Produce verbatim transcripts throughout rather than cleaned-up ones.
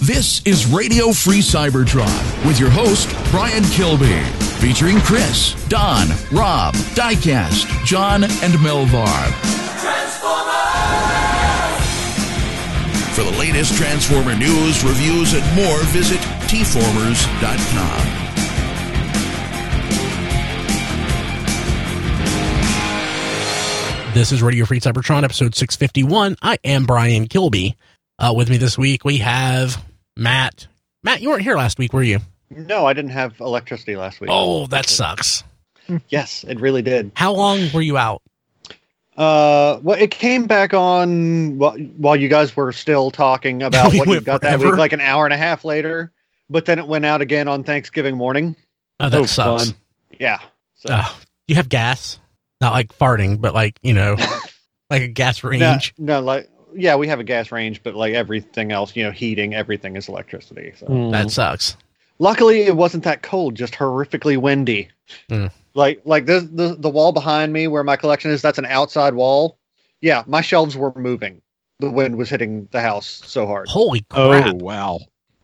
This is Radio Free Cybertron with your host, Brian Kilby, featuring Chris, Don, Rob, Diecast, John, and Melvar. For the latest Transformer news, reviews, and more, visit T formers dot com. This is Radio Free Cybertron, episode six fifty-one. I am Brian Kilby. Uh, with me this week, we have Matt. Matt, you weren't here last week, were you? No, I didn't have electricity last week. Oh, that sucks. Yes, it really did. How long were you out? Uh, well, it came back on while, while you guys were still talking about We what you went got forever. that week, like an hour and a half later. But then it went out again on Thanksgiving morning. Oh, that Oh, sucks. fun. Yeah. So, Uh, you have gas? Not like farting, but like, you know, like a gas no, range. no, like, yeah, we have a gas range, but like everything else, you know, heating, everything is electricity. So. Mm. That sucks. Luckily, it wasn't that cold, just horrifically windy. Mm. Like, like this, the the wall behind me where my collection is, that's an outside wall. Yeah, my shelves were moving. The wind was hitting the house so hard. Holy crap. Oh, wow.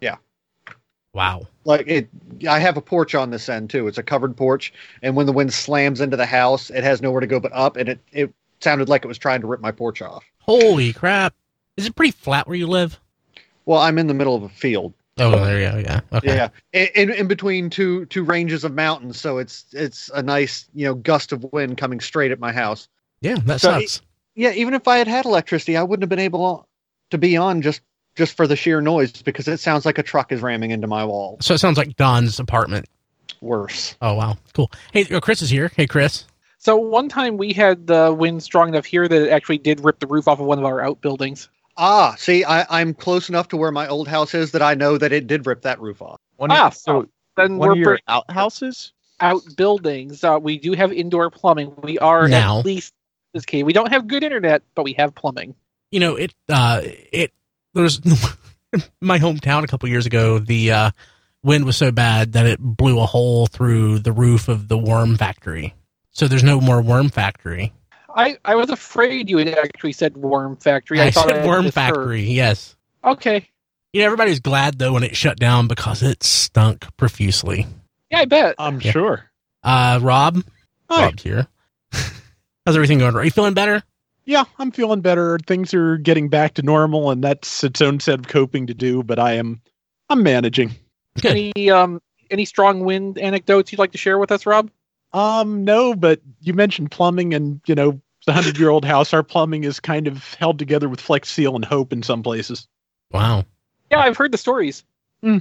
Wow. Like it, I have a porch on this end too. It's a covered porch, and when the wind slams into the house, it has nowhere to go but up, and it it sounded like it was trying to rip my porch off. Holy crap. Is it pretty flat where you live? Well, I'm in the middle of a field. Oh, there you go. Yeah. Okay. Yeah, in, in in between two two ranges of mountains, so it's it's a nice, you know, gust of wind coming straight at my house. Yeah, that So sucks. Yeah, even if I had had electricity, I wouldn't have been able to be on just just for the sheer noise, because it sounds like a truck is ramming into my wall. So it sounds like Don's apartment. Worse. Oh, wow. Cool. Hey, oh, Chris is here. Hey, Chris. So one time we had the wind strong enough here that it actually did rip the roof off of one of our outbuildings. Ah, see, I, I'm close enough to where my old house is that I know that it did rip that roof off. One Ah, of, so Then one we're of your pretty outhouses? outbuildings. Uh, we do have indoor plumbing. We are Now. at least this key. We don't have good internet, but we have plumbing. You know, it, uh, it, there's my hometown a couple years ago, the, uh, wind was so bad that it blew a hole through the roof of the worm factory. So there's no more worm factory. I, I was afraid you had actually said worm factory. I, thought said had worm misheard. factory, yes. Okay. You know, everybody's glad, though, when it shut down because it stunk profusely. Yeah, I bet. I'm Yeah. sure. Uh, Rob? Hi. Rob's here. How's everything going? Are you feeling better? Yeah, I'm feeling better. Things are getting back to normal, and that's its own set of coping to do, but I am I'm managing. Good. Any um any strong wind anecdotes you'd like to share with us, Rob? Um, no, but you mentioned plumbing, and, you know, the hundred-year-old house, our plumbing is kind of held together with Flex Seal and Hope in some places. Wow. Yeah, I've heard the stories. Uh,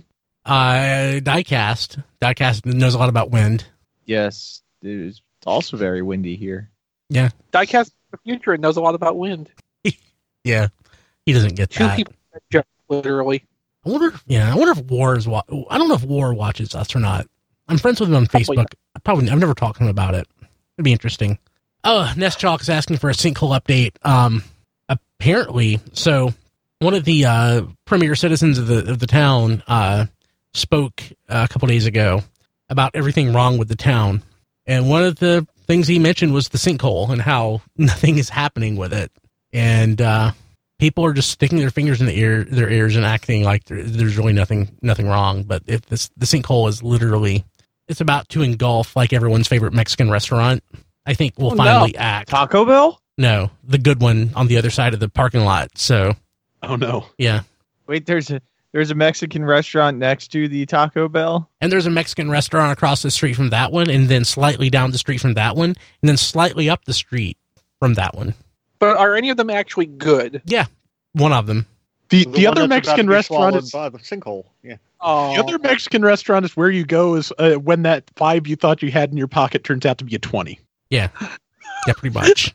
Diecast. Diecast knows a lot about wind. Yes, it's also very windy here. Diecast the future and knows a lot about wind. Yeah. He doesn't get Two that. people, just literally. I wonder if, yeah, I wonder if War is, wa- I don't know if War watches us or not. I'm friends with him on Probably Facebook. I probably, I've never talked to him about it. It'd be interesting. Oh, Nest Chalk is asking for a sinkhole update. Um, apparently, so one of the, uh, premier citizens of the, of the town, uh, spoke uh, a couple days ago about everything wrong with the town. And one of the things he mentioned was the sinkhole and how nothing is happening with it. And, uh, people are just sticking their fingers in the ear, their ears and acting like there, there's really nothing, nothing wrong. But if this, the sinkhole is literally, it's about to engulf like everyone's favorite Mexican restaurant. I think we'll Oh, finally no. act. Taco Bell? No, the good one on the other side of the parking lot. So Oh, no. yeah. Wait, there's a there's a Mexican restaurant next to the Taco Bell? And there's a Mexican restaurant across the street from that one, and then slightly down the street from that one, and then slightly up the street from that one. But are any of them actually good? Yeah, one of them. The, The the one other that's about Mexican to be restaurant swallowed is... by the sinkhole. Yeah. Oh, The other Mexican restaurant is where you go is uh, when that five you thought you had in your pocket turns out to be a twenty. Yeah, yeah, pretty much.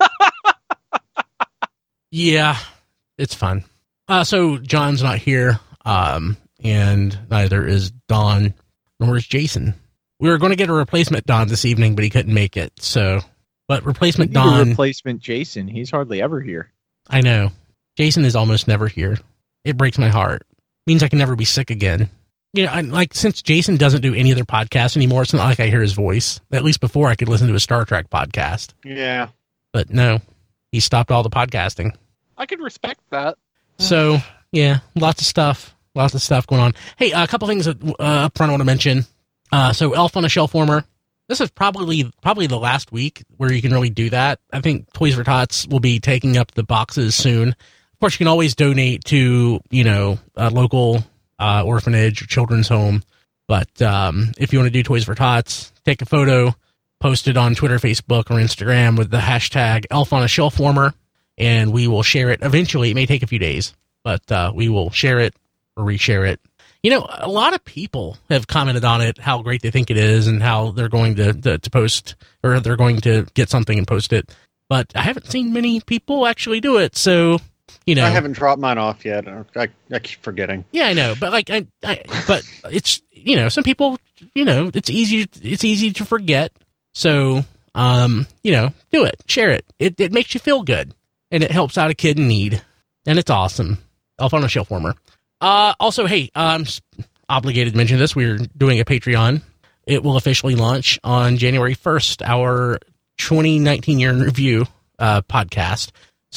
Yeah, it's fun. Uh, so John's not here, um, and neither is Don, nor is Jason. We were going to get a replacement Don this evening, but he couldn't make it. So, but replacement We need a Don, replacement Jason. He's hardly ever here. I know. Jason is almost never here. It breaks my heart. Means I can never be sick again. You know, I, like, since Jason doesn't do any other podcasts anymore, it's not like I hear his voice. At least before I could listen to a Star Trek podcast. Yeah. But no, he stopped all the podcasting. I could respect that. So, yeah, lots of stuff. lots of stuff going on. Hey, a couple things uh, up front I want to mention. Uh, so Elf on a Shelf Warmer. This is probably probably the last week where you can really do that. I think Toys for Tots will be taking up the boxes soon. Of course, you can always donate to, you know, a local uh, orphanage or children's home. But um, if you want to do Toys for Tots, take a photo, post it on Twitter, Facebook, or Instagram with the hashtag Elf on a Shelf Warmer, and we will share it. Eventually, it may take a few days, but uh, we will share it or reshare it. You know, a lot of people have commented on it, how great they think it is and how they're going to, to, to post, or they're going to get something and post it. But I haven't seen many people actually do it. So, you know. I haven't dropped mine off yet. I, I keep forgetting. Yeah, I know. But like, I, I, but it's, you know, some people, you know, it's easy, it's easy to forget. So, um, you know, do it, share it. It, it makes you feel good and it helps out a kid in need. And it's awesome. Elf on a Shelf Warmer. Uh, also, hey, I'm obligated to mention this. We're doing a Patreon. It will officially launch on January first, our twenty nineteen year in review uh, podcast.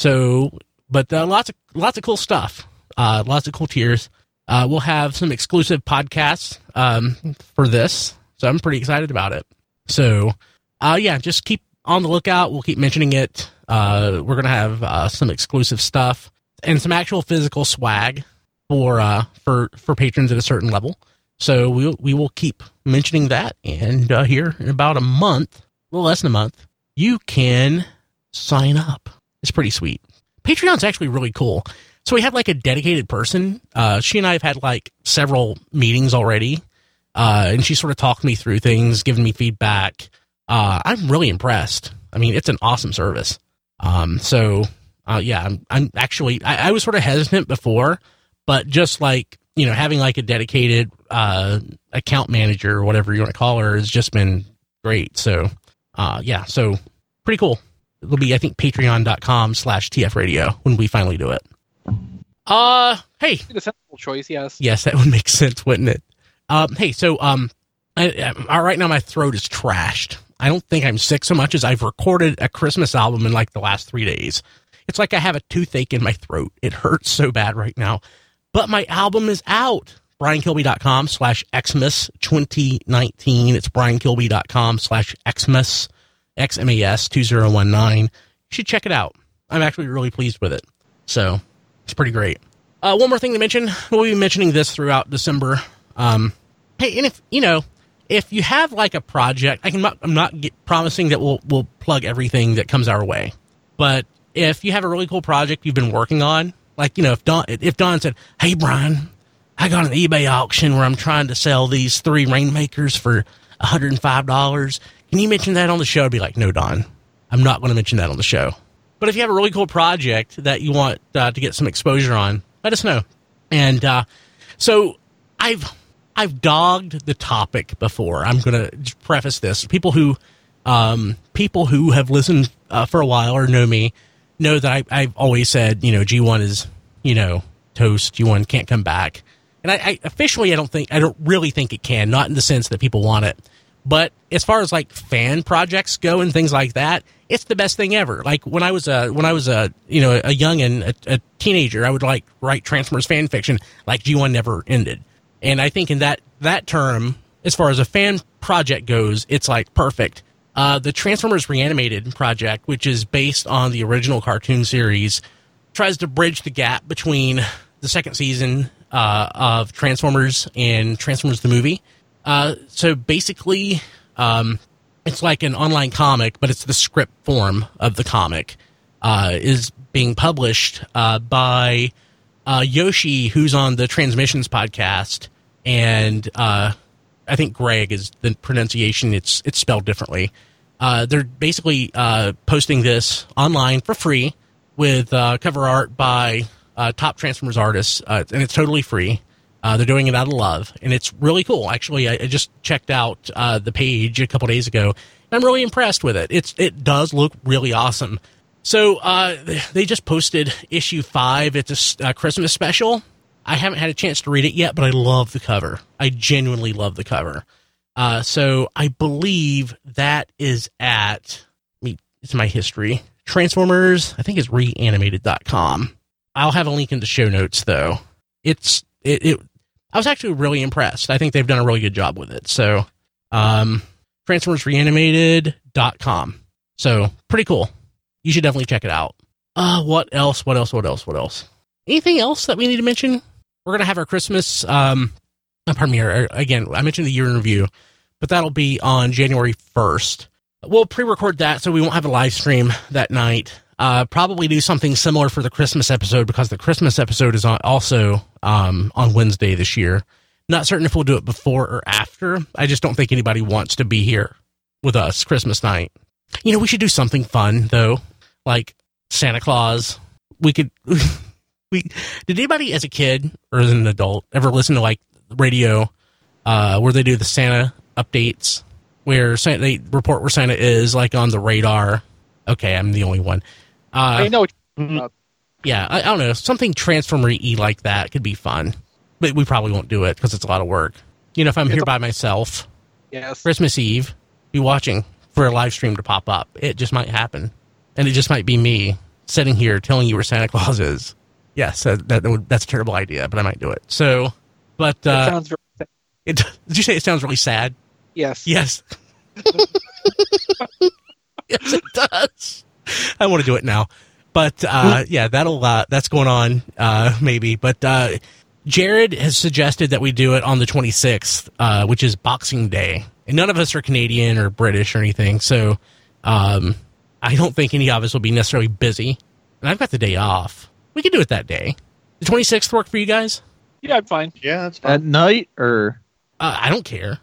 So, but uh, lots of lots of cool stuff. Uh, lots of cool tiers. Uh, we'll have some exclusive podcasts um, for this. So I'm pretty excited about it. So, uh, yeah, just keep on the lookout. We'll keep mentioning it. Uh, we're going to have uh, some exclusive stuff and some actual physical swag for uh for for patrons at a certain level. So we we will keep mentioning that, and uh, here in about a month, a little less than a month, you can sign up. It's pretty sweet. Patreon's actually really cool. So we have like a dedicated person. Uh, she and I have had like several meetings already, uh, and she sort of talked me through things, giving me feedback. Uh, I'm really impressed. I mean, it's an awesome service. Um, so uh, yeah, I'm I'm actually I, I was sort of hesitant before. But just like, you know, having like a dedicated uh, account manager or whatever you want to call her has just been great. So, uh, yeah, so pretty cool. It'll be, I think, patreon.com slash TF radio when we finally do it. Uh, hey. A sensible choice, yes. Yes, that would make sense, wouldn't it? Um, hey, so um, I, I, right now my throat is trashed. I don't think I'm sick so much as I've recorded a Christmas album in like the last three days. It's like I have a toothache in my throat. It hurts so bad right now. But my album is out. BrianKilby.com slash Xmas 2019. It's BrianKilby.com slash Xmas, X M A S two zero one nine. You should check it out. I'm actually really pleased with it. So, it's pretty great. Uh, one more thing to mention. We'll be mentioning this throughout December. Um, hey, and if, you know, if you have like a project, I can, I'm not get, promising that we'll, we'll plug everything that comes our way. But if you have a really cool project you've been working on, like, you know, if Don, if Don said, hey, Brian, I got an eBay auction where I'm trying to sell these three Rainmakers for one hundred five dollars. Can you mention that on the show? I'd be like, no, Don, I'm not going to mention that on the show. But if you have a really cool project that you want uh, to get some exposure on, let us know. And uh, so I've I've dogged the topic before. I'm going to preface this. People who um, people who have listened uh, for a while or know me know that I, I've always said, you know, G one is, you know, toast. G one can't come back. And I, I officially, I don't think, I don't really think it can, not in the sense that people want it. But as far as like fan projects go and things like that, it's the best thing ever. Like when I was a, when I was a, you know, a youngin', a, a teenager, I would like write Transformers fan fiction like G one never ended. And I think in that, that term, as far as a fan project goes, it's like perfect. Uh, the Transformers Reanimated project, which is based on the original cartoon series, tries to bridge the gap between the second season uh, of Transformers and Transformers the movie. Uh, so basically, um, it's like an online comic, but it's the script form of the comic. Uh, is being published uh, by uh, Yoshi, who's on the Transmissions podcast, and uh, I think Greg is the pronunciation. It's it's spelled differently. Uh, they're basically uh, posting this online for free with uh, cover art by uh, top Transformers artists, uh, and it's totally free. Uh, they're doing it out of love, and it's really cool. Actually, I, I just checked out uh, the page a couple days ago, and I'm really impressed with it. It's it does look really awesome. So uh, they just posted issue five. It's a, a Christmas special. I haven't had a chance to read it yet, but I love the cover. I genuinely love the cover. Uh, so I believe that is at, I mean, it's my history. Transformers, I think it's reanimated dot com. I'll have a link in the show notes, though. It's it, it I was actually really impressed. I think they've done a really good job with it. So, um, Transformers Reanimated dot com. So, pretty cool. You should definitely check it out. Uh, what else? What else? What else? What else? Anything else that we need to mention? We're going to have our Christmas um, premiere. Again, I mentioned the year in review, but that'll be on January first. We'll pre-record that, so we won't have a live stream that night. Uh, probably do something similar for the Christmas episode, because the Christmas episode is on, also um, on Wednesday this year. Not certain if we'll do it before or after. I just don't think anybody wants to be here with us Christmas night. You know, we should do something fun, though, like Santa Claus. We could... we Did anybody as a kid or as an adult ever listen to, like, radio uh, where they do the Santa updates, where Santa, they report where Santa is, like, on the radar? Okay, I'm the only one. Uh, I know. Yeah, I, I don't know. Something Transformer-y like that could be fun. But we probably won't do it because it's a lot of work. You know, if I'm It's here a- by myself, Yes. Christmas Eve, be watching for a live stream to pop up. It just might happen. And it just might be me sitting here telling you where Santa Claus is. Yes, that, that would, that's a terrible idea, but I might do it. So, but... That Uh, sounds very sad. it, did you say it sounds really sad? Yes. Yes. Yes, it does. I want to do it now. But, uh, yeah, that'll, uh, that's going on, uh, maybe. But, uh, Jared has suggested that we do it on the twenty-sixth, uh, which is Boxing Day. And none of us are Canadian or British or anything. So, um, I don't think any of us will be necessarily busy. And I've got the day off. We can do it that day. The twenty-sixth work for you guys? Yeah, I'm fine. Yeah, that's At fine. night, or Uh, I don't care.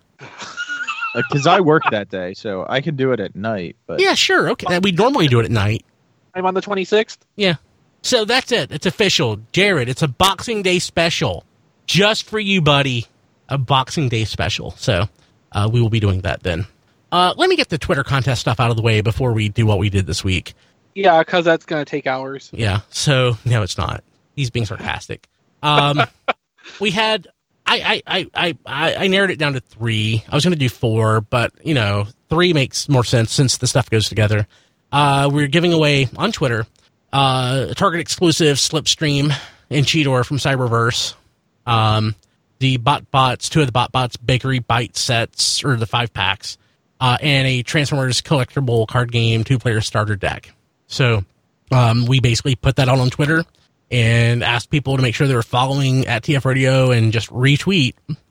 because I work that day, so I can do it at night. But Yeah, sure. Okay. We normally do it at night. I'm on the twenty-sixth. Yeah. So that's it. It's official. Jared, it's a Boxing Day special. Just for you, buddy. A Boxing Day special. So uh, we will be doing that then. Uh, let me get the Twitter contest stuff out of the way before we do what we did this week. Yeah, because that's going to take hours. Yeah. So, no, it's not. He's being sarcastic. Um, we had... I, I, I, I, I narrowed it down to three. I was going to do four, but, you know, three makes more sense since the stuff goes together. Uh, we're giving away on Twitter uh, a Target exclusive Slipstream and Cheetor from Cyberverse. Um, the Bot Bots, two of the Bot Bots Bakery Bite sets, or the five packs, uh, and a Transformers collectible card game two-player starter deck. So um, we basically put that out on Twitter and asked people to make sure they were following at T F Radio and just retweet.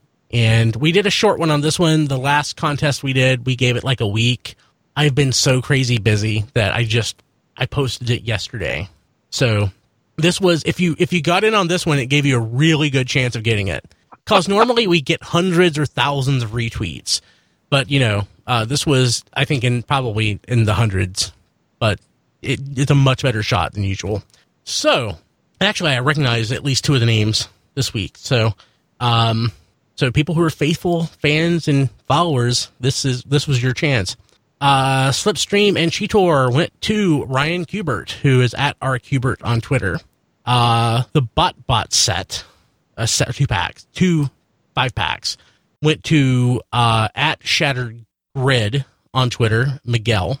And we did a short one on this one. The last contest we did, we gave it like a week. I've been so crazy busy that I just, I posted it yesterday. So this was, if you, if you got in on this one, it gave you a really good chance of getting it. Cause normally we get hundreds or thousands of retweets, but you know, uh, this was, I think in probably in the hundreds, but it, it's a much better shot than usual. So, actually, I recognize at least two of the names this week. So, um, so people who are faithful fans and followers, this is this was your chance. Uh, Slipstream and Cheetor went to Ryan Kubert, who is at R Kubert on Twitter. Uh, the Bot Bot set, a set two packs, two five packs, went to uh, at Shattered Grid on Twitter, Miguel,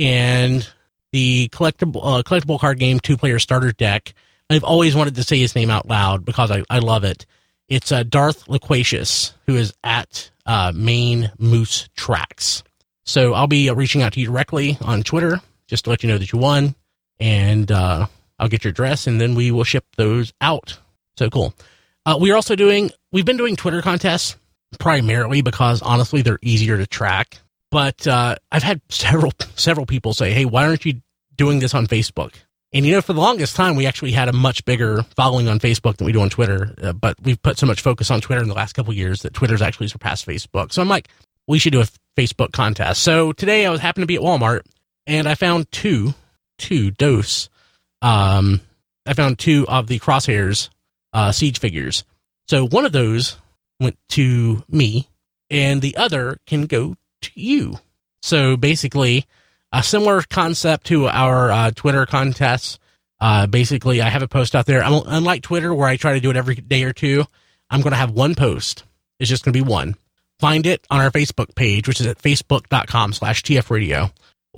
and the collectible uh, collectible card game two player starter deck. I've always wanted to say his name out loud because I, I love it. It's uh, Darth Loquacious, who is at uh, Main Moose Tracks. So I'll be uh, reaching out to you directly on Twitter just to let you know that you won, and uh, I'll get your address, and then we will ship those out. So cool. Uh, we're also doing, we've been doing Twitter contests primarily because honestly they're easier to track. But uh, I've had several several people say, hey, why aren't you doing this on Facebook? And, you know, for the longest time, we actually had a much bigger following on Facebook than we do on Twitter. Uh, but we've put so much focus on Twitter in the last couple of years that Twitter's actually surpassed Facebook. So I'm like, we should do a Facebook contest. So today I was happened to be at Walmart, and I found two, two dose. Um, I found two of the Crosshairs uh, Siege figures. So one of those went to me, and the other can go to you. So basically, a similar concept to our uh, Twitter contests. Uh, basically, I have a post out there. I'm, unlike Twitter, where I try to do it every day or two, I'm going to have one post. It's just going to be one. Find it on our Facebook page, which is at facebook.com slash tfradio,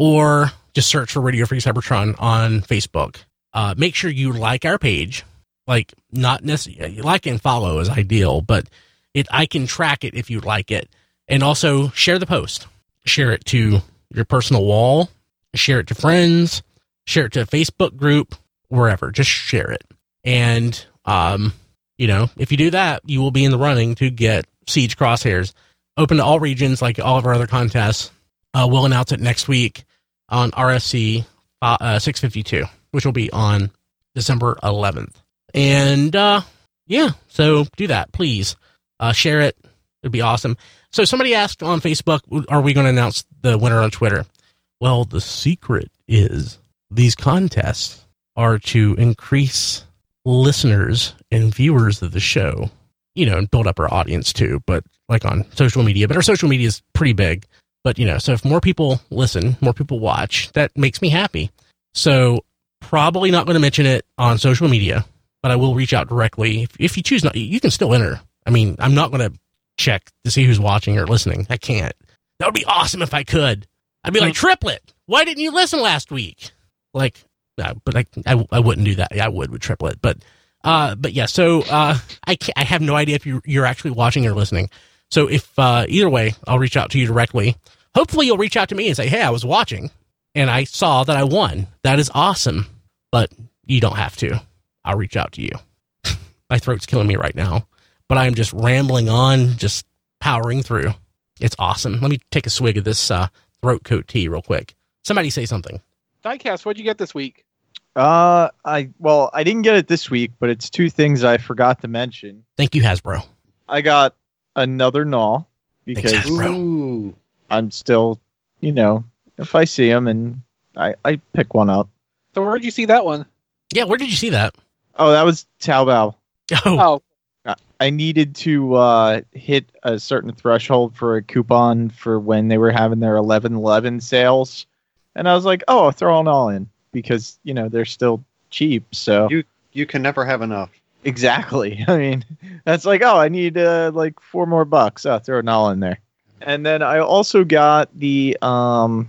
or just search for Radio Free Cybertron on Facebook. Uh, make sure you like our page, Like, not necessarily, like and follow is ideal, but it I can track it if you like it. And also share the post. Share it to your personal wall. Share it to friends. Share it to a Facebook group. Wherever. Just share it. And, um, you know, if you do that, you will be in the running to get Siege Crosshairs. Open to all regions, like all of our other contests. Uh, we'll announce it next week on R S C uh, six fifty-two, which will be on December eleventh. And, uh, yeah, so do that, please. Uh, share it. It'd be awesome. So somebody asked on Facebook, are we going to announce the winner on Twitter? Well, the secret is these contests are to increase listeners and viewers of the show, you know, and build up our audience too, but like on social media. But our social media is pretty big. But, you know, so if more people listen, more people watch, that makes me happy. So probably not going to mention it on social media, but I will reach out directly. If, if you choose not, you can still enter. I mean, I'm not going to check to see who's watching or listening. I can't. That would be awesome if I could. I'd be like, Triplet, why didn't you listen last week? Like, no, but I, I, I wouldn't do that. I would with Triplet. But, uh, but yeah, so uh, I, can't, I have no idea if you're, you're actually watching or listening. So if uh, either way, I'll reach out to you directly. Hopefully you'll reach out to me and say, hey, I was watching and I saw that I won. That is awesome. But you don't have to. I'll reach out to you. My throat's killing me right now. But I'm just rambling on, just powering through. It's awesome. Let me take a swig of this uh, throat coat tea real quick. Somebody say something. Diecast, what'd you get this week? Uh, I well, I didn't get it this week, but it's two things I forgot to mention. Thank you, Hasbro. I got another Gnaw because Thanks, Hasbro. Ooh. I'm still, you know, if I see them and I, I pick one up. So where'd you see that one? Yeah, where did you see that? Oh, that was Taobao. Oh, Oh, I- I needed to uh, hit a certain threshold for a coupon for when they were having their eleven eleven sales. And I was like, oh, I'll throw them all in because, you know, they're still cheap. So You you can never have enough. exactly. I mean, that's like, oh, I need uh, like four more bucks. I'll throw it all in there. And then I also got the um,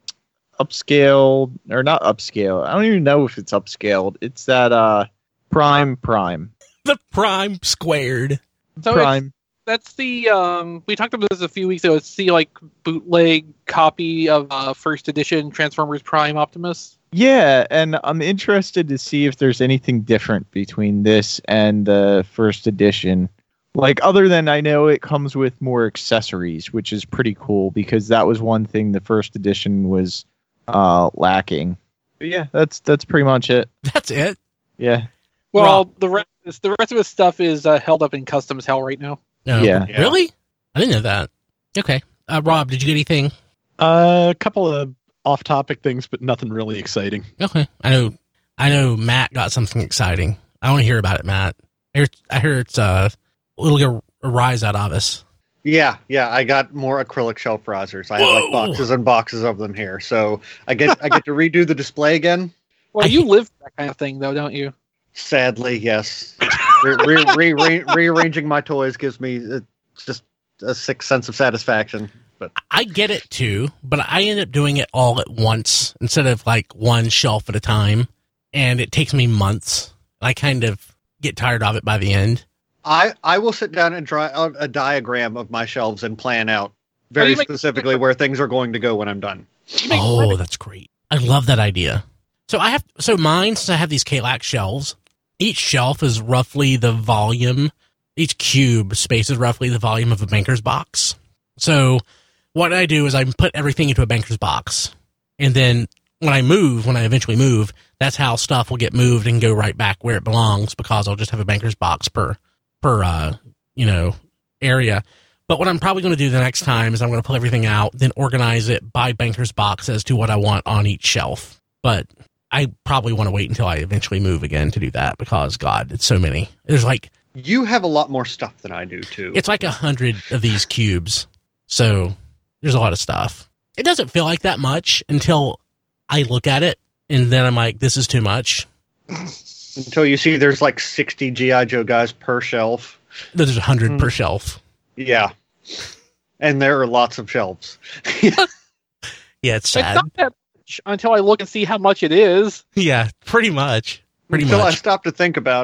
upscale, or not upscale. I don't even know if it's upscaled. It's that uh, Prime Prime. the Prime Squared. so it's, Prime. that's the um. We talked about this a few weeks ago. It's the like bootleg copy of uh, first edition Transformers Prime Optimus. Yeah, and I'm interested to see if there's anything different between this and the first edition. Like, other than I know it comes with more accessories, which is pretty cool because that was one thing the first edition was uh, lacking. But yeah, that's that's pretty much it. That's it. Yeah. Well, Rob. the rest the rest of his stuff is uh, held up in customs hell right now. No. Yeah. Yeah. Really? I didn't know that. Okay. Uh, Rob, did you get anything? Uh, a couple of off-topic things, but nothing really exciting. Okay. I know. I know Matt got something exciting. I want to hear about it, Matt. I hear, I hear it's uh, it'll get a rise out of us. Yeah, yeah, I got more acrylic shelf risers. I have like Whoa. boxes and boxes of them here. So I get I get to redo the display again. Well, I- you live for that kind of thing, though, don't you? Sadly, yes. re- re- re- re- rearranging my toys gives me uh, just a sick sense of satisfaction. But I get it too, but I end up doing it all at once instead of like one shelf at a time, and it takes me months. I kind of get tired of it by the end. I, I will sit down and draw out a diagram of my shelves and plan out How do very you make- specifically where things are going to go when I'm done. You make Oh, money. that's great. I love that idea. So I have, so mine, since I have these K-Lac shelves, each shelf is roughly the volume, each cube space is roughly the volume of a banker's box. So what I do is I put everything into a banker's box. And then when I move, when I eventually move, that's how stuff will get moved and go right back where it belongs because I'll just have a banker's box per, per, uh, you know, area. But what I'm probably going to do the next time is I'm going to pull everything out, then organize it by banker's box as to what I want on each shelf. But I probably want to wait until I eventually move again to do that because, God, it's so many. There's like, You have a lot more stuff than I do, too. it's like a hundred of these cubes. So there's a lot of stuff. It doesn't feel like that much until I look at it and then I'm like, this is too much. Until you see there's like sixty G I. Joe guys per shelf. There's a hundred per shelf. Yeah. And there are lots of shelves. Yeah, it's It's sad. not that much until I look and see how much it is. Yeah, pretty much. Pretty Until I much. stop to think about it.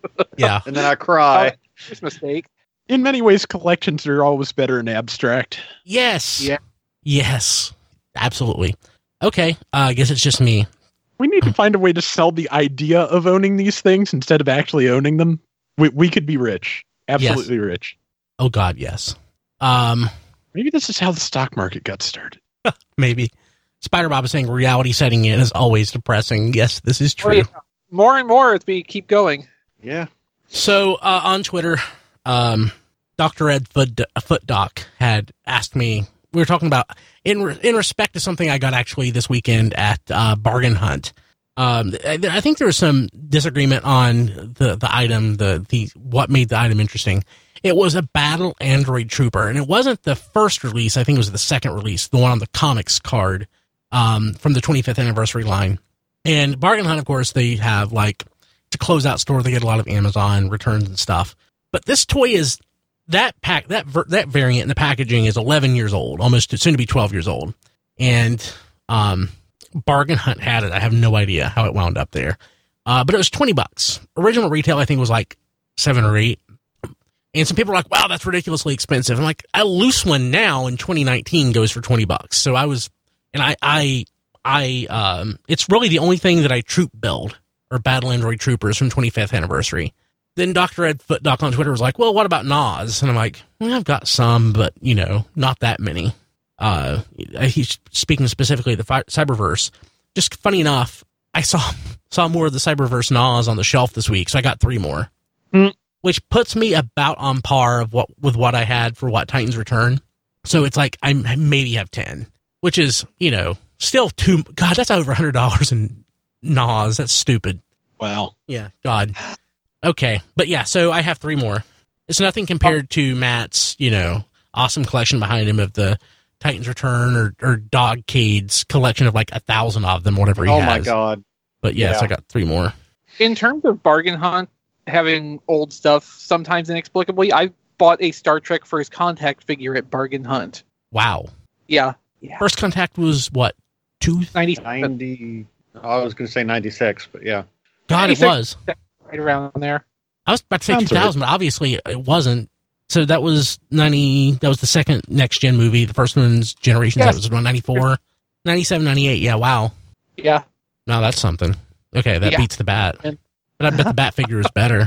Yeah. And then I cry. First mistake. In many ways, collections are always better in abstract. Yes. Yeah. Yes. Absolutely. Okay. Uh, I guess it's just me. We need to find a way to sell the idea of owning these things instead of actually owning them. We, we could be rich. Absolutely rich. Oh God, yes. Um, Maybe this is how the stock market got started. maybe. Spider Bob is saying reality setting in is always depressing. Yes, this is true. Oh, yeah. More and more as we keep going. Yeah. So uh, on Twitter, um, Doctor Ed Foot, Foot Doc had asked me. We were talking about in re- in respect to something I got actually this weekend at uh, Bargain Hunt. Um, I, I think there was some disagreement on the the item, the the what made the item interesting. It was a Battle Android Trooper, and it wasn't the first release. I think it was the second release, the one on the comics card um, from the twenty-fifth anniversary line. And Bargain Hunt, of course, they have like to close out store. They get a lot of Amazon returns and stuff. But this toy is that pack that ver- that variant in the packaging is eleven years old, almost soon to be twelve years old. And um, Bargain Hunt had it. I have no idea how it wound up there, uh, but it was twenty bucks. Original retail, I think, was like seven or eight. And some people are like, "Wow, that's ridiculously expensive." I'm like, a loose one now in twenty nineteen goes for twenty bucks. So I was, and I, I, I, um, it's really the only thing that I troop build or Battle Android Troopers from twenty-fifth anniversary. Then Doctor Ed Foot Doc on Twitter was like, "Well, what about N O S?" And I'm like, well, "I've got some, but you know, not that many." Uh, he's speaking specifically of the fi- Cyberverse. Just funny enough, I saw saw more of the Cyberverse N O S on the shelf this week, so I got three more. Mm. Which puts me about on par of what with what I had for what Titans Return. So it's like I maybe have ten, which is, you know, still too. God, that's over one hundred dollars in N O S. That's stupid. Wow. Yeah, God. Okay, but yeah, so I have three more. It's nothing compared to Matt's, you know, awesome collection behind him of the Titans Return or or Dogcade's collection of like a thousand of them, whatever he Oh has. my God. But yes, Yeah. I got three more. In terms of Bargain Hunt having old stuff, sometimes inexplicably, I bought a Star Trek First Contact figure at Bargain Hunt. Wow. Yeah. Yeah. First Contact was what? Two? ninety ninety. I was going to say ninety-six, but yeah. God, it ninety-six. was. Right around there. I was about to say Sounds two thousand, but obviously it wasn't. So that was ninety. That was the second next gen movie. The first one's Generations. Yes. That was around ninety-four, ninety-seven, ninety-eight. Yeah, wow. Yeah. No, that's something. Okay, that Yeah. beats the Bat. And- But I bet the Bat figure is better.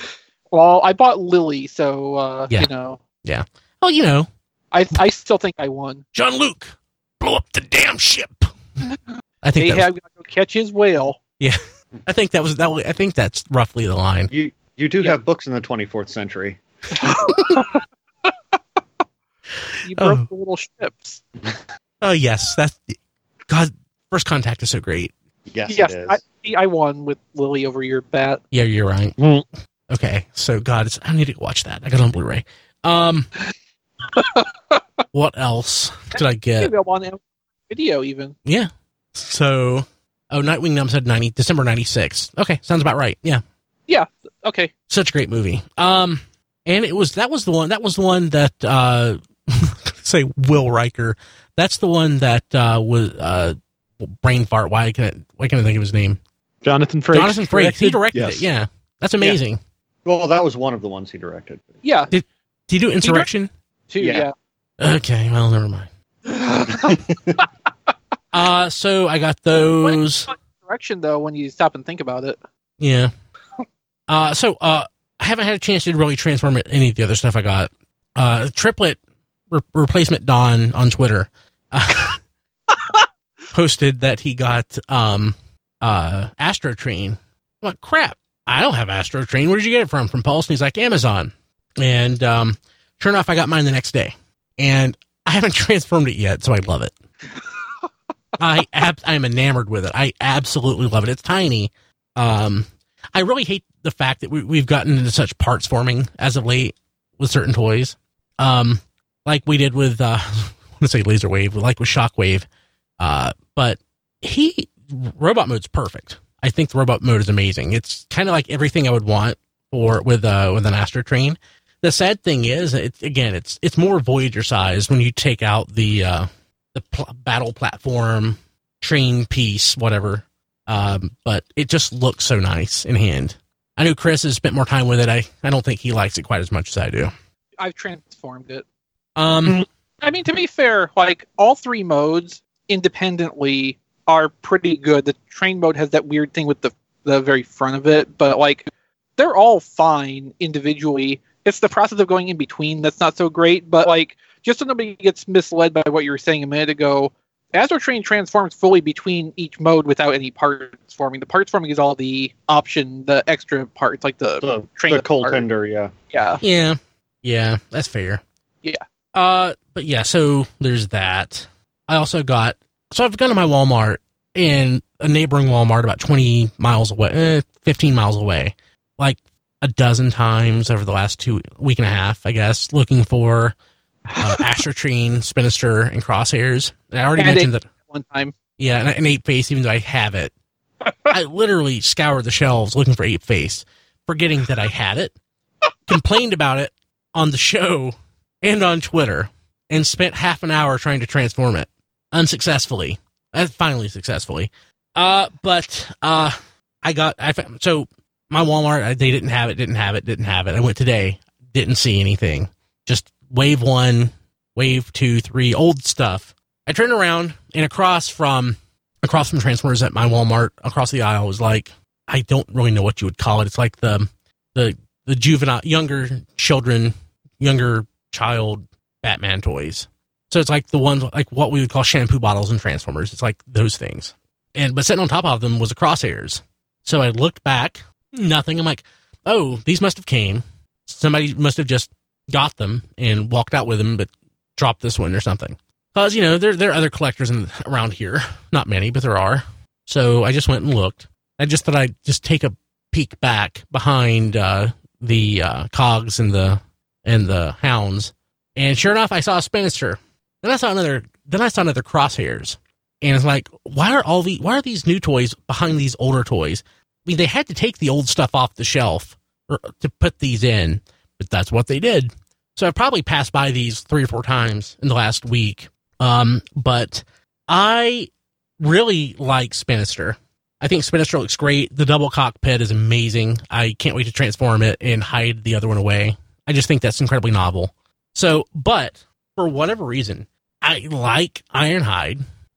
Well, I bought Lily, so, uh, Yeah. you know, Oh, you know, I I still think I won. John Luke, blow up the damn ship. I think They that was, have to go catch his whale. I think that was that. Was, I think that's roughly the line. You you do Yeah. have books in the twenty-fourth century. You broke Oh. the little ships. Oh yes, that's God. First Contact is so great. Yes, yes, it is. I, I won with Lily over your Bat. Yeah, you're right. Mm. Okay, so God, it's, I need to watch that. I got it on Blu-ray. Um, what else did I get? Maybe I won a video even. Yeah. So, oh, Nightwing Numb said ninety December ninety-six. Okay, sounds about right. Yeah, Okay. such a great movie. Um, and it was that was the one that was the one that uh, say Will Riker. That's the one that uh was uh brain fart. Why can't I, why can't I think of his name? Jonathan Frakes. Jonathan Frakes. He directed Yes. it. Yeah, that's amazing. Well, that was one of the ones he directed. Yeah. Did he do Insurrection? Too. Yeah. Yeah. Okay, well, never mind. Uh, so I got those. Direction though, when you stop and think about it. Yeah. Uh, so uh, I haven't had a chance to really transform it, any of the other stuff I got. Uh, Triplet re- replacement Don on Twitter uh, posted that he got um uh Astro Train. I'm like, crap, I don't have Astro Train. Where did you get it from? From Pulse? And he's like, Amazon. And um, sure enough, I got mine the next day, and I haven't transformed it yet, so I love it. I ab- I'm enamored with it. I absolutely love it. It's tiny. Um, I really hate the fact that we, we've gotten into such parts forming as of late with certain toys. Um, like we did with, uh, let's say Laser Wave, like with Shockwave. Uh, but he, robot mode's perfect. I think the robot mode is amazing. It's kind of like everything I would want for, with, uh, with an Astro Train. The sad thing is, it's, again, it's, it's more Voyager size when you take out the, uh, the pl- battle platform, train piece, whatever. Um, but it just looks so nice in hand. I know Chris has spent more time with it. I, I don't think he likes it quite as much as I do. I've transformed it. Um, I mean, to be fair, like all three modes independently are pretty good. The train mode has that weird thing with the the very front of it, but like they're all fine individually. It's the process of going in between that's not so great. But like, just so nobody gets misled by what you were saying a minute ago, Astro Train transforms fully between each mode without any parts forming. The parts forming is all the option, the extra parts, like the, The, train the coal part. tender, yeah. Yeah. yeah, yeah, that's fair. Yeah. Uh, but yeah, so there's that. I also got, so I've gone to my Walmart in a neighboring Walmart about twenty miles away, eh, fifteen miles away, like a dozen times over the last two week and a half, I guess, looking for uh, Astro Train, Spinister, and Crosshairs. And I already And mentioned it- that. One time. Yeah, and, and Ape Face, even though I have it. I literally scoured the shelves looking for Ape Face, forgetting that I had it, complained about it on the show and on Twitter, and spent half an hour trying to transform it unsuccessfully. Uh, finally successfully. Uh, but uh, I got, I found, so my Walmart, I, they didn't have it, didn't have it, didn't have it. I went today, didn't see anything. Just wave one, wave two, three, old stuff. I turned around and across from across from Transformers at my Walmart, across the aisle was like, I don't really know what you would call it. It's like the the the juvenile, younger children, younger child Batman toys. So it's like the ones like what we would call shampoo bottles in Transformers. It's like those things. And but sitting on top of them was the Crosshairs. So I looked back, nothing. I'm like, oh, these must have came. Somebody must have just got them and walked out with them, but dropped this one or something. Because, you know, there, there are other collectors in, around here. Not many, but there are. So I just went and looked. I just thought I'd just take a peek back behind uh, the uh, cogs and the and the hounds. And sure enough, I saw a Spinister. Then I saw another. Then I saw another Crosshairs. And it's like, why are all the why are these new toys behind these older toys? I mean, they had to take the old stuff off the shelf or, to put these in, but that's what they did. So I probably passed by these three or four times in the last week. Um, but I really like Spinister. I think Spinister looks great. The double cockpit is amazing. I can't wait to transform it and hide the other one away. I just think that's incredibly novel. So, but for whatever reason, I like Ironhide.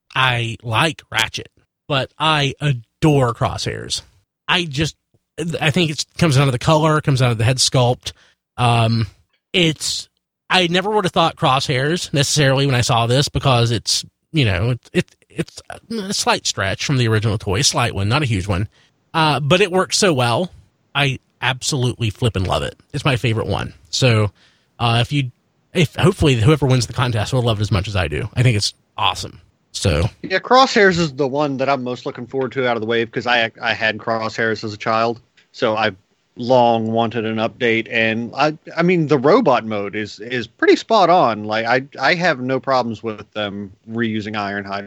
I like Ratchet, but I adore Crosshairs. I just, I think it comes down to the color, comes down to the head sculpt. Um, it's, I never would have thought Crosshairs necessarily when I saw this because it's, you know, it, it it's a slight stretch from the original toy, slight one, not a huge one. Uh, but it works so well. I absolutely flip and love it. It's my favorite one. So, uh, if you, if hopefully whoever wins the contest will love it as much as I do. I think it's awesome. So Yeah, Crosshairs is the one that I'm most looking forward to out of the wave because I I had Crosshairs as a child, so I've long wanted an update. And I I mean the robot mode is is pretty spot on. Like I I have no problems with them reusing Ironhide.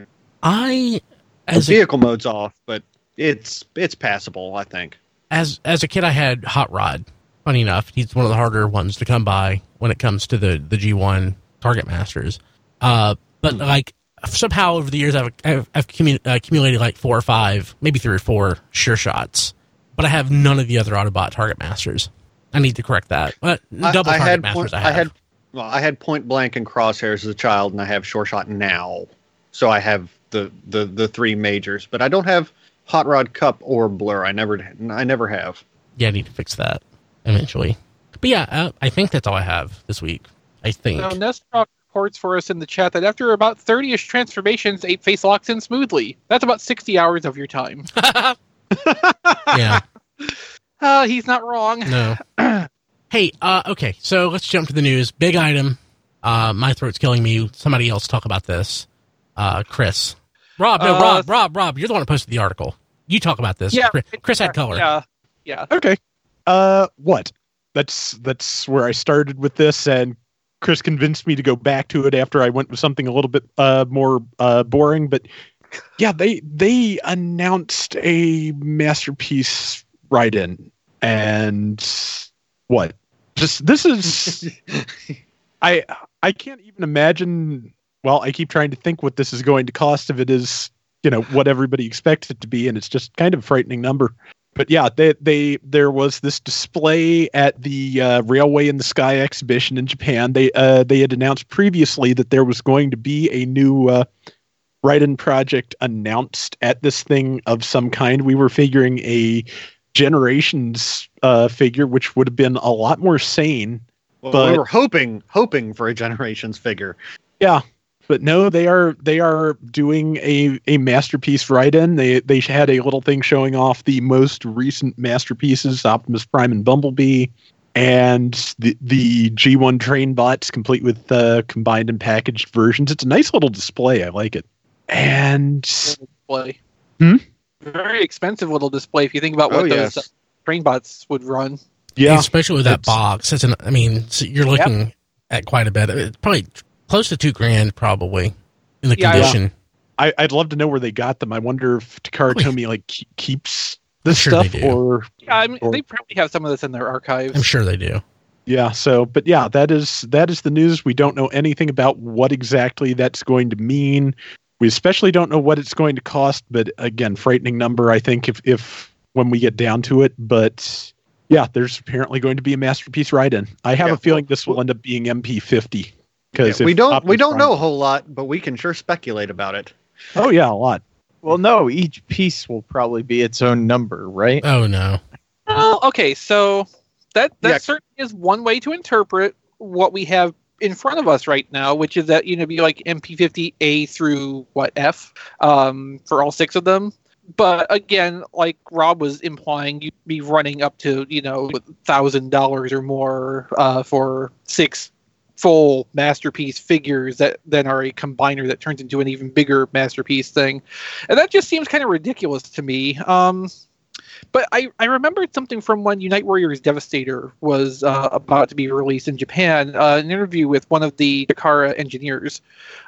I, The as a, vehicle mode's off, but it's it's passable, I think. as as a kid, I had Hot Rod. Funny enough, he's one of the harder ones to come by when it comes to the the G one Target Masters. Uh, but Hmm. like. Somehow over the years I've I've, I've commu- uh, accumulated like four or five, maybe three or four Sure Shots, but I have none of the other Autobot Target Masters. I need to correct that. But I, double I Target had Masters point, I I have. had well, I had Point Blank and Crosshairs as a child, and I have Sure Shot now. So I have the, the, the three majors, but I don't have Hot Rod Cup or Blur. I never I never have. Yeah, I need to fix that eventually. But yeah, uh, I think that's all I have this week. I think. Now, Nestrock reports for us in the chat that after about thirty-ish transformations, Ape Face locks in smoothly. That's about sixty hours of your time. Yeah. Uh, he's not wrong. No. Hey, uh, okay, so let's jump to the news. Big item. Uh, my throat's killing me. Somebody else talk about this. Uh, Chris. Rob, no, Uh, Rob, Rob, Rob, you're the one who posted the article. You talk about this. Yeah. Chris, Chris had color. Yeah. Yeah. Okay. Uh, what? That's that's where I started with this, and Chris convinced me to go back to it after I went with something a little bit uh more uh boring. But yeah, they they announced a masterpiece write-in, and what? Just this is I I can't even imagine. Well, I keep trying to think what this is going to cost if it is, you know, what everybody expects it to be, and it's just kind of a frightening number. but yeah, they they there was this display at the uh, Railway in the Sky exhibition in Japan. They uh, they had announced previously that there was going to be a new uh, Raiden project announced at this thing of some kind. We were figuring a Generations uh, figure, which would have been a lot more sane. Well, but we were hoping hoping for a Generations figure. Yeah. But no, they are they are doing a, a masterpiece Raiden. They they had a little thing showing off the most recent masterpieces, Optimus Prime and Bumblebee, and the the G one train bots, complete with uh, combined and packaged versions. It's a nice little display. I like it. And Display. Hmm? Very expensive little display if you think about what Oh, those yes. uh, train bots would run. yeah, Especially with that it's- box. It's an, I mean, so you're looking at quite a bit. It's probably close to two grand, probably, in the Yeah, condition. I, I'd love to know where they got them. I wonder if Takara Tomy like ke- keeps this I'm sure they stuff, do. or Yeah, I mean, Or- they probably have some of this in their archives. I'm sure they do. yeah. So, but yeah, that is that is the news. We don't know anything about what exactly that's going to mean. We especially don't know what it's going to cost. But again, frightening number, I think, if if when we get down to it. But yeah, there's apparently going to be a masterpiece Raiden. I have Yeah, a feeling this will end up being M P fifty. Because Yeah, we don't we don't know a whole lot, but we can sure speculate about it. Oh yeah, a lot. Well, no, each piece will probably be its own number, right? Oh, no. Well, okay, so that that Yeah. certainly is one way to interpret what we have in front of us right now, which is that you know be like M P fifty A through what F um, for all six of them. But again, like Rob was implying, you'd be running up to you know thousand dollars or more uh, for six full masterpiece figures that then are a combiner that turns into an even bigger masterpiece thing, and that just seems kind of ridiculous to me. Um, But I, I remembered something from when Unite Warriors Devastator was uh, about to be released in Japan, uh, an interview with one of the Takara engineers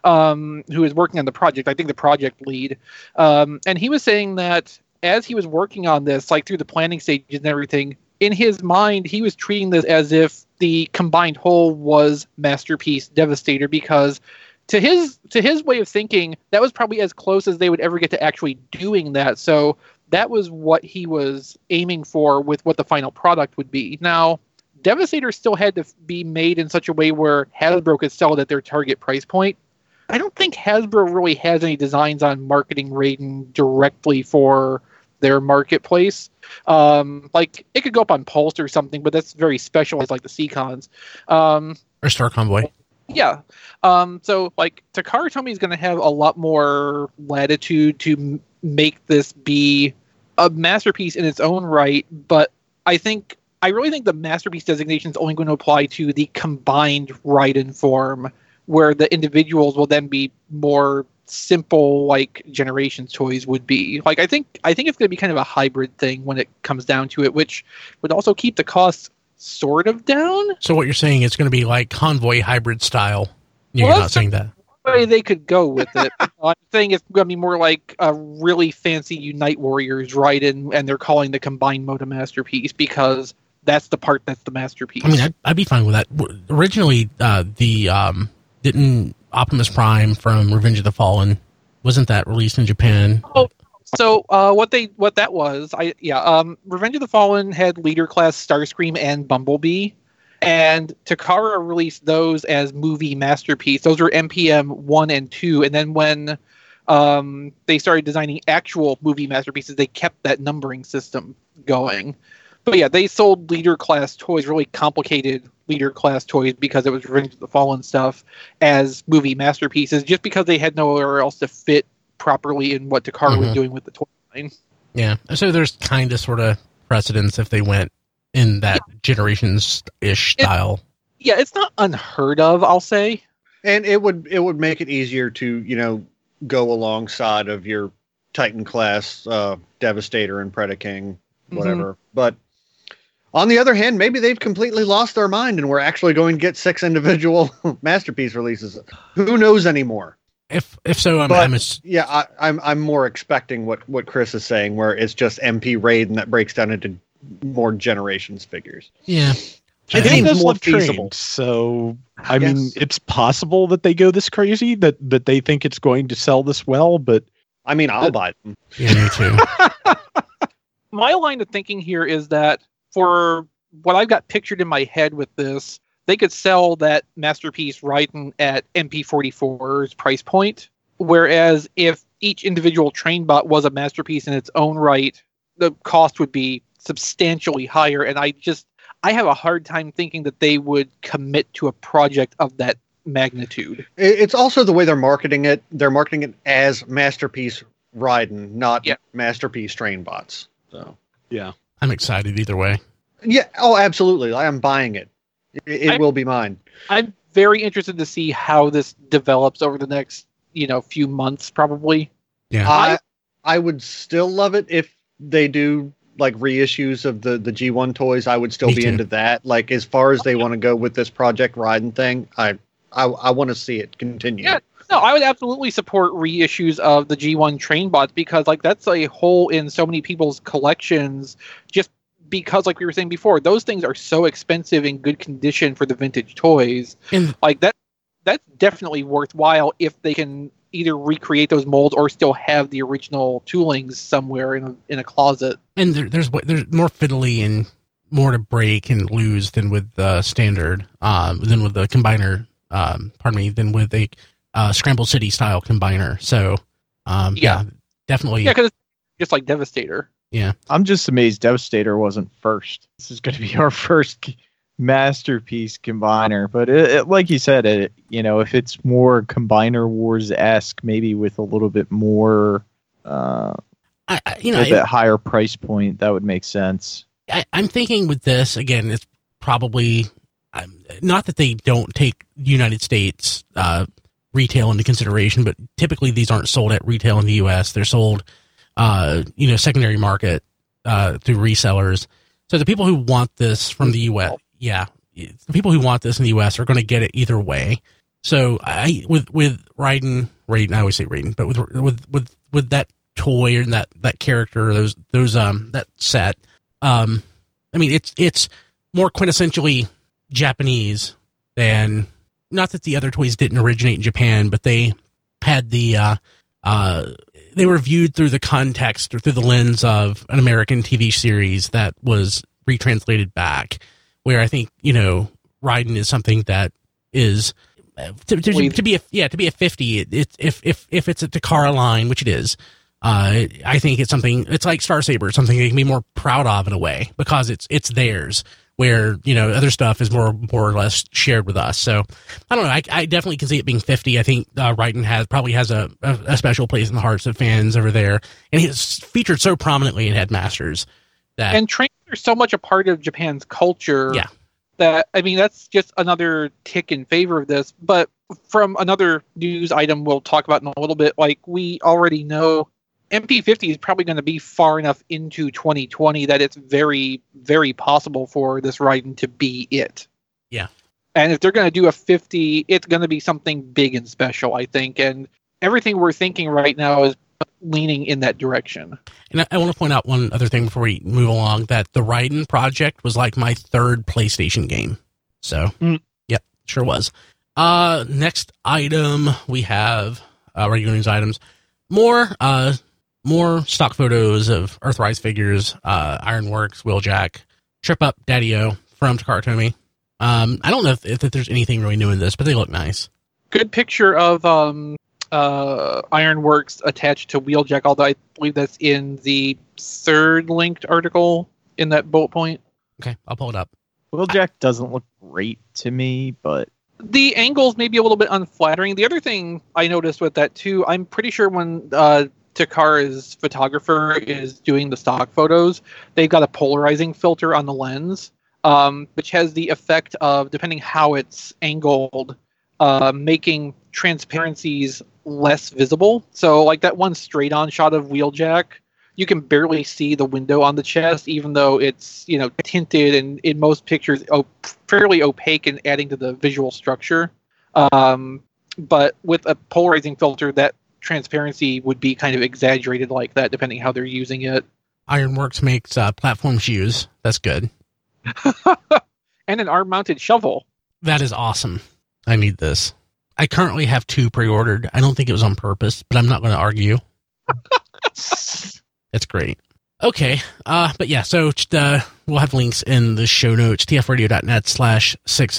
um, who was working on the project, I think the project lead. Um, and he was saying that as he was working on this, like through the planning stages and everything, in his mind, he was treating this as if the combined whole was Masterpiece Devastator because to his to his way of thinking, that was probably as close as they would ever get to actually doing that. So that was what he was aiming for with what the final product would be. Now, Devastator still had to be made in such a way where Hasbro could sell it at their target price point. I don't think Hasbro really has any designs on marketing Raiden directly for their marketplace. Um, like, it could go up on Pulse or something, but that's very specialized, like the C-Cons. Um, Or Star Convoy. yeah. Um, so, like, Takara Tomy is going to have a lot more latitude to m- make this be a masterpiece in its own right, but I think I really think the masterpiece designation is only going to apply to the combined Raiden form, where the individuals will then be more simple, like Generations toys would be. Like, I think I think it's going to be kind of a hybrid thing when it comes down to it, which would also keep the costs sort of down. So what you're saying, it's going to be like Convoy hybrid style. You're Well, not that's saying that. Way they could go with it. I'm saying it's going to be more like a really fancy Unite Warriors Raiden, and they're calling the combined mode a masterpiece because that's the part that's the masterpiece. I mean, I'd, I'd be fine with that. W- Originally, uh, the um, didn't Optimus Prime from Revenge of the Fallen, wasn't that released in Japan? Oh, so uh, what they what that was, I yeah, um, Revenge of the Fallen had leader class Starscream and Bumblebee, and Takara released those as movie masterpiece. Those were M P M one and two, and then when um, they started designing actual movie masterpieces, they kept that numbering system going. But yeah, they sold leader class toys, really complicated leader class toys, because it was Revenge of the Fallen stuff, as movie masterpieces, just because they had nowhere else to fit properly in what Takara was Mhm. doing with the toy line. Yeah. So there's kind of sort of precedence if they went in that Generations-ish It- style. Yeah, it's not unheard of, I'll say. And it would it would make it easier to, you know, go alongside of your Titan class uh, Devastator and Predaking, whatever. But on the other hand, maybe they've completely lost their mind and we're actually going to get six individual masterpiece releases. Who knows anymore? If if so, I'm, But- I'm ass- Yeah, I, I'm I'm more expecting what, what Chris is saying, where it's just M P Raiden that breaks down into more Generations figures. yeah. It I think seems does more love feasible. trains, so I Yes. mean, it's possible that they go this crazy, that that they think it's going to sell this well, but I mean, I'll buy them. Yeah, me too. my line of thinking here is that for what I've got pictured in my head with this, they could sell that Masterpiece Raiden at M P forty-four's price point. Whereas if each individual train bot was a masterpiece in its own right, the cost would be substantially higher. And I just, I have a hard time thinking that they would commit to a project of that magnitude. It's also the way they're marketing it. They're marketing it as Masterpiece Raiden, not yeah. Masterpiece Train Bots. So Yeah. I'm excited either way. Yeah. Oh, absolutely. I am buying it. It, it I, will be mine. I'm very interested to see how this develops over the next, you know, few months, probably. Yeah. I, I would still love it if they do like reissues of the, the G one toys. I would still Me be too. into that. Like as far as they want to go with this Project Raiden thing, I, I, I want to see it continue. Yeah. No, I would absolutely support reissues of the G one train bots because, like, that's a hole in so many people's collections. Just because, like we were saying before, those things are so expensive in good condition for the vintage toys. And Like that, that's definitely worthwhile if they can either recreate those molds or still have the original toolings somewhere in a, in a closet. and there, there's there's more fiddly and more to break and lose than with the standard, um, than with the combiner. Um, pardon me, than with a uh, Scramble City style combiner. So, um, yeah. Yeah. definitely. Yeah, because it's just like Devastator. I'm just amazed Devastator wasn't first. This is going to be our first k- masterpiece combiner, but it, it, like you said, it you know if it's more Combiner Wars esque, maybe with a little bit more, uh, I, I, you a know, bit higher price point, that would make sense. I, I'm thinking with this again, it's probably um, not that they don't take United States uh, retail into consideration, but typically these aren't sold at retail in the U S. They're sold, uh, you know, secondary market uh, through resellers. So the people who want this from the U S, yeah, the people who want this in the U S are going to get it either way. So I with with Raiden, Raiden, I always say Raiden, but with with with with that toy and that that character, those those um that set. Um, I mean, it's it's more quintessentially Japanese than, not that the other toys didn't originate in Japan, but they had the uh, uh, they were viewed through the context or through the lens of an American T V series that was retranslated back. Where I think, you know, Raiden is something that is to, to, to be a yeah to be a fifty. It, it, if if if it's a Takara line, which it is. Uh, I think it's something, it's like Star Saber, something they can be more proud of in a way because it's, it's theirs, where, you know, other stuff is more, more or less shared with us. So I don't know. I, I definitely can see it being fifty. I think, uh, Raiden has, probably has a, a, a special place in the hearts of fans over there. And he's featured so prominently in Headmasters that. And trains are so much a part of Japan's culture. Yeah. That, I mean, that's just another tick in favor of this. But from another news item we'll talk about in a little bit, like we already know M P fifty is probably going to be far enough into twenty twenty that it's very, very possible for this Raiden to be it. Yeah. And if they're going to do a fifty, it's going to be something big and special, I think. And everything we're thinking right now is leaning in that direction. And I, I want to point out one other thing before we move along, that the Raiden project was like my third PlayStation game. So, Mm. yep, sure was. Uh, next item we have, uh, regular news items. More, uh, more stock photos of Earthrise figures, uh, Ironworks, Wheeljack, Trip Up, Daddy-O from Takara Tomy. Um, I don't know if, if there's anything really new in this, but they look nice. Good picture of um, uh, Ironworks attached to Wheeljack, although I believe that's in the third linked article in that bullet point. Okay, I'll pull it up. Wheeljack doesn't look great to me, but The angles may be a little bit unflattering. The other thing I noticed with that too, I'm pretty sure when uh, Takara's photographer is doing the stock photos, they've got a polarizing filter on the lens, um, which has the effect of, depending how it's angled, uh, making transparencies less visible. So like that one straight on shot of Wheeljack, you can barely see the window on the chest, even though it's, you know, tinted and in most pictures op- fairly opaque and adding to the visual structure. Um, but with a polarizing filter, that transparency would be kind of exaggerated like that, depending how they're using it. Ironworks makes uh, platform shoes. That's good. And an arm-mounted shovel. That is awesome. I need this. I currently have two pre-ordered. I don't think it was on purpose, but I'm not going to argue. It's great. Okay, uh, but yeah, so uh, we'll have links in the show notes, tfradio.net slash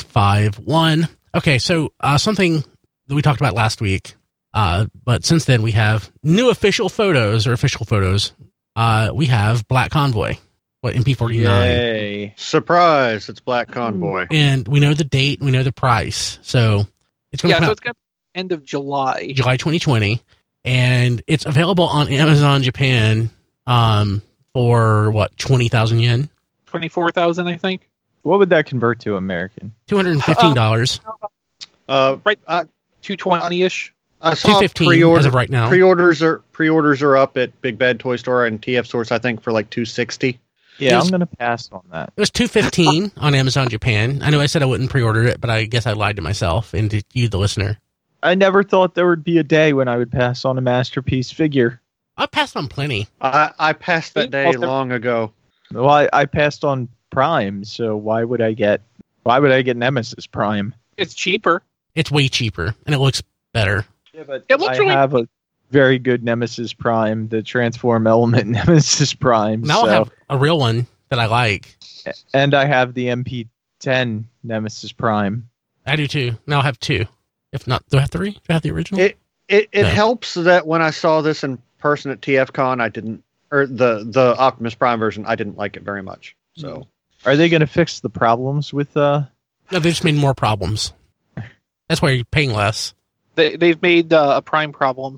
651. Okay, so uh, something that we talked about last week, uh, but since then we have new official photos, or official photos. Uh, we have Black Convoy, what, M P forty-nine. Yay. Surprise! It's Black Convoy. And we know the date, we know the price, so it's going to Yeah, come so out it's got end of July. July twenty twenty, and it's available on Amazon Japan um, for, what, twenty thousand yen? twenty-four thousand, I think. What would that convert to American? two hundred fifteen dollars. Uh, Right. I, two twenty-ish. I two saw fifteen pre-order as of right now. pre-orders are pre-orders are up at Big Bad Toy Store and T F Source, I think, for like two sixty. Yeah, Yes. I'm going to pass on that. It was two fifteen on Amazon Japan. I know I said I wouldn't pre-order it, but I guess I lied to myself and to you, the listener. I never thought there would be a day when I would pass on a Masterpiece figure. I passed on plenty. I, I passed that day Also- long ago. Well, I, I passed on Prime, so why would I get why would I get Nemesis Prime? It's cheaper. It's way cheaper and it looks better. Yeah, but It looks I really- have a very good Nemesis Prime, the Transform Element Nemesis Prime. Now so, I have a real one that I like. and I have the M P ten Nemesis Prime. I do too. Now I have two. If not, do I have three? Do I have the original? It it, it No. helps that when I saw this in person at T F Con, I didn't, or the the Optimus Prime version, I didn't like it very much. So Are they going to fix the problems with uh No, they just made more problems. That's why you're paying less. They, they've made uh, a Prime problem.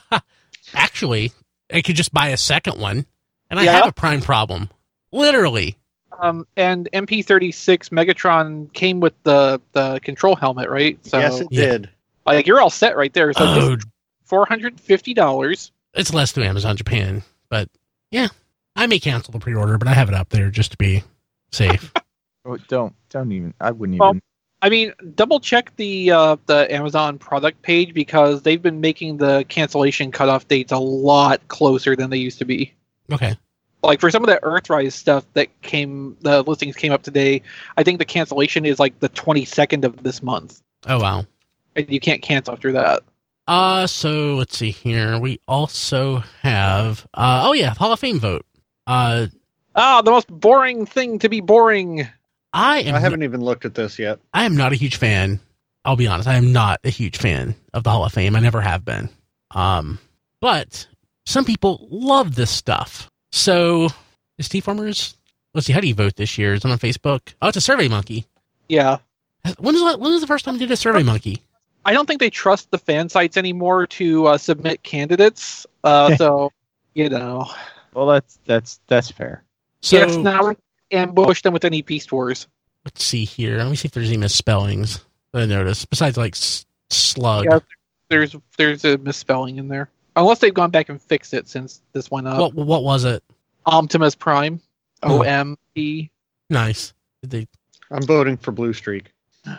Actually, I could just buy a second one, and I Yeah. have a Prime problem. Literally. Um, and M P thirty-six Megatron came with the, the control helmet, right? So, yes, it yeah. did. like, you're all set right there. So, Oh, just four hundred fifty dollars. it's less through Amazon Japan, but yeah, I may cancel the pre-order, but I have it up there just to be safe. oh, don't don't even I wouldn't Well, even I mean, double check the uh, the Amazon product page because they've been making the cancellation cutoff dates a lot closer than they used to be. Okay. Like for some of the Earthrise stuff that came, the listings came up today. I think the cancellation is like the twenty-second of this month, Oh wow. and you can't cancel after that. Uh, so let's see here. We also have, uh, oh yeah, Hall of Fame vote. Uh, Ah, the most boring thing to be boring. I am I haven't even looked at this yet. I am not a huge fan. I'll be honest. I am not a huge fan of the Hall of Fame. I never have been. Um, but some people love this stuff. So, is T-Farmers? Let's see. How do you vote this year? Is it on Facebook? Oh, it's a Survey Monkey. Yeah, When was the, when was the first time you did a Survey Monkey? I don't think they trust the fan sites anymore to uh, submit candidates. Uh, so you know, Well, that's that's that's fair. So yes, now ambush them with any Beast Wars. let's see here. Let me see if there's any misspellings that I noticed besides like s- slug. Yeah. There's there's a misspelling in there, unless they've gone back and fixed it since this went up. What what was it? Optimus Prime, Oh. O M P. Nice. Did they I'm voting for Blue Streak.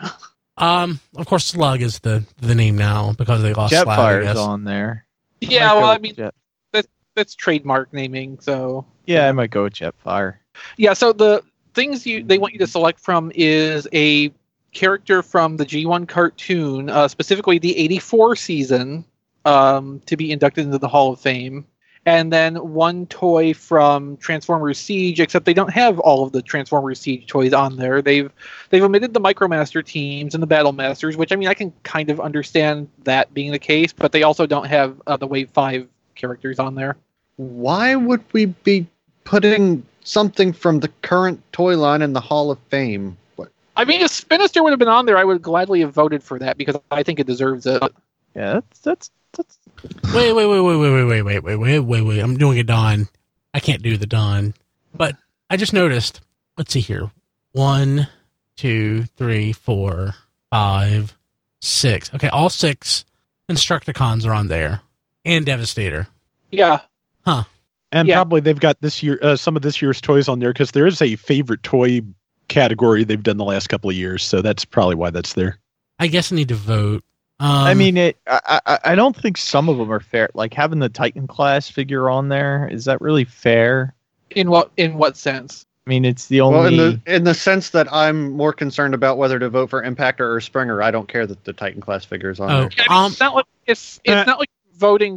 Um, of course, Slug is the, the name now because they lost Slag, I Jetfire's guess. on there. Yeah, Might go well, I with mean Jet- that's trademark naming, so yeah, I might go with Jetfire. yeah. So the things you they want you to select from is a character from the G one cartoon, uh, specifically the eighty-four season, um, to be inducted into the Hall of Fame, and then one toy from Transformers Siege. Except they don't have all of the Transformers Siege toys on there. They've they've omitted the Micromaster teams and the Battle Masters, which I mean I can kind of understand that being the case, but they also don't have uh, the Wave Five characters on there. Why would we be putting something from the current toy line in the Hall of Fame? What? I mean, if Spinister would have been on there, I would gladly have voted for that because I think it deserves it. Yeah, that's that's that's Wait, wait, wait, wait, wait, wait, wait, wait, wait, wait, wait, wait. I'm doing a Dawn. I can't do the Dawn. But I just noticed. Let's see here. One, two, three, four, five, six. Okay, all six Constructicons are on there. And Devastator. Yeah. And Yeah. probably they've got this year uh, some of this year's toys on there because there is a favorite toy category they've done the last couple of years, so that's probably why that's there. I guess I need to vote. Um, I mean, it. I, I I don't think some of them are fair. Like having the Titan class figure on there, is that really fair? In what in what sense? I mean, it's the only. Well, in the in the sense that I'm more concerned about whether to vote for Impactor or Springer. I don't care that the Titan class figure is on Oh, there. I mean, um, it's not like it's it's Uh, not like voting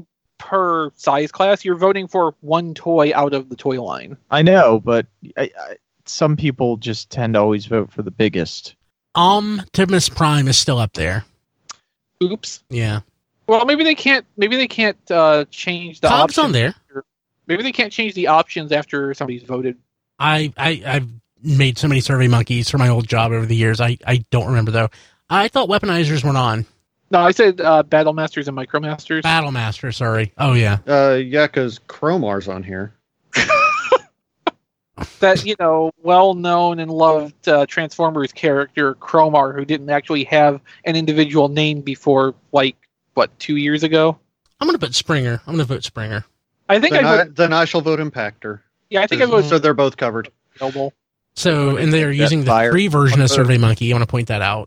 per size class. You're voting for one toy out of the toy line. I know, but I, I, some people just tend to always vote for the biggest. Optimus Prime is still up there. Oops. Yeah. Well, maybe they can't. Maybe they can't uh, change the Cobb's options. on there. After, maybe they can't change the options after somebody's voted. I, I, I've made so many Survey Monkeys for my old job over the years. I, I don't remember, though. I thought Weaponizers weren't on. No, I said uh, Battle Masters and Micromasters. Battle Master, sorry. Oh, yeah. Uh, yeah, because Chromar's on here. That, you know, well-known and loved uh, Transformers character, Chromar, who didn't actually have an individual name before, like, what, two years ago? I'm going to put Springer. I'm going to vote Springer. I think Then I, I, vote, then I shall vote Impactor. yeah, I think I voted So they're both covered. Noble. So, and they're That using the fire- free version of Survey Monkey. I want to point that out.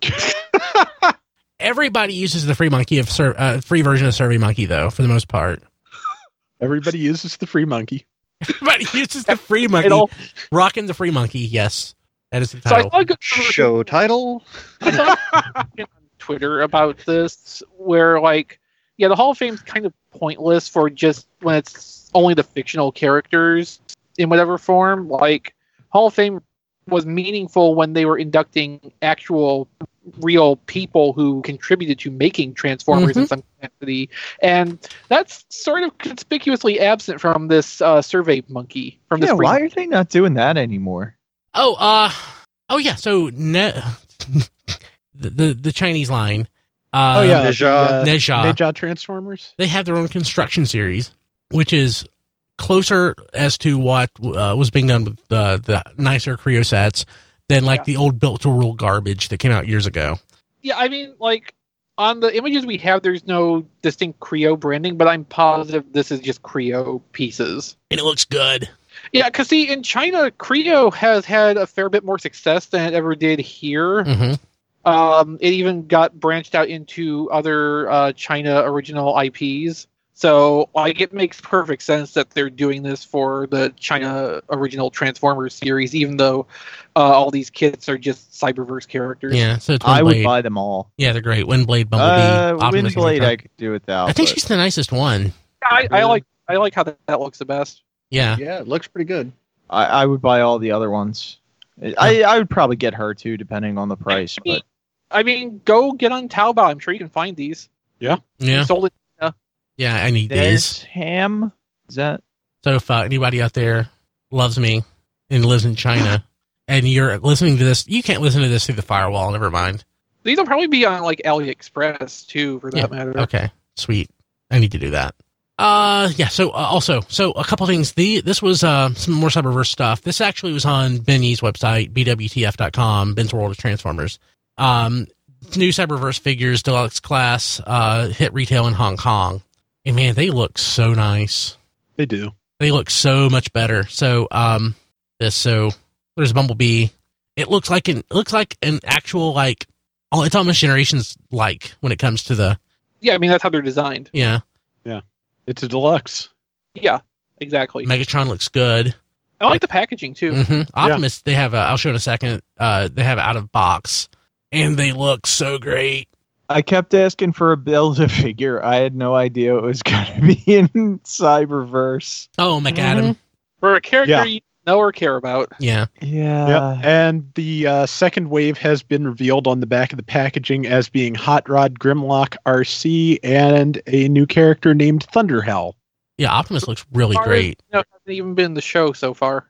Everybody uses the free monkey of sur- uh, free version of Survey Monkey, though, for the most part. Everybody uses the free monkey. Everybody uses the free monkey. Title. Rocking the free monkey, yes. That is the So I title. saw a good Show title. I saw on Twitter about this, where like, yeah, the Hall of Fame's kind of pointless for just when it's only the fictional characters in whatever form. Like, Hall of Fame was meaningful when they were inducting actual, real people who contributed to making Transformers in Mhm. some capacity, and that's sort of conspicuously absent from this uh, Survey Monkey. From this Yeah, free- why are they not doing that anymore? Oh, uh, oh yeah. So ne- the, the the Chinese line. Uh, Oh yeah, Neja. the, uh, Neja. Neja Transformers. They have their own construction series, which is closer as to what uh, was being done with the the nicer Creo sets than like Yeah. the old built to rule garbage that came out years ago. Yeah, I mean, like, on the images we have, there's no distinct Creo branding, but I'm positive this is just Creo pieces. And it looks good. Yeah, because see, in China, Creo has had a fair bit more success than it ever did here. hmm Um, it even got branched out into other uh, China original I Ps. So, like, it makes perfect sense that they're doing this for the China original Transformers series, even though uh, all these kits are just Cyberverse characters. Yeah, so it's I would Windblade. buy them all. Yeah, they're great. Windblade, Bumblebee, Uh, Optimus Windblade, Prime. I could do without. I think but she's the nicest one. I, I like I like how that, that looks the best. Yeah. Yeah, it looks pretty good. I, I would buy all the other ones. I, I would probably get her too, depending on the price. But I mean, go get on Taobao. I'm sure you can find these. Yeah. Sold it. Yeah, I need there's these. Ham. Is that? So if uh, anybody out there loves me and lives in China and you're listening to this, you can't listen to this through the firewall. Never mind. These will probably be on like AliExpress too, for that Yeah, matter. Okay, sweet. I need to do that. Uh, yeah. So uh, also, so a couple things. The this was uh some more Cyberverse stuff. This actually was on Benny's website, b w t f dot com, Ben's World of Transformers. Um, new Cyberverse figures, deluxe class, uh, hit retail in Hong Kong, and man, they look so nice. They do. They look so much better. So um, this so there's Bumblebee. It looks like an it looks like an actual like oh, it's almost Generations like when it comes to the Yeah, I mean that's how they're designed. yeah. It's a deluxe. Yeah, exactly. Megatron looks good. I like the packaging too. hmm Optimus, they have. A, I'll show in a second. Uh, they have out of box, and they look so great. I kept asking for a Build-A-Figure. I had no idea it was going to be in Cyberverse. Oh, McAdam. For a character Yeah. you know or care about. Yeah, Yeah. Yep. And the uh, second wave has been revealed on the back of the packaging as being Hot Rod Grimlock R C and a new character named Thunderhell. yeah. Optimus looks really Far as, great. You know, hasn't even been in the show so far.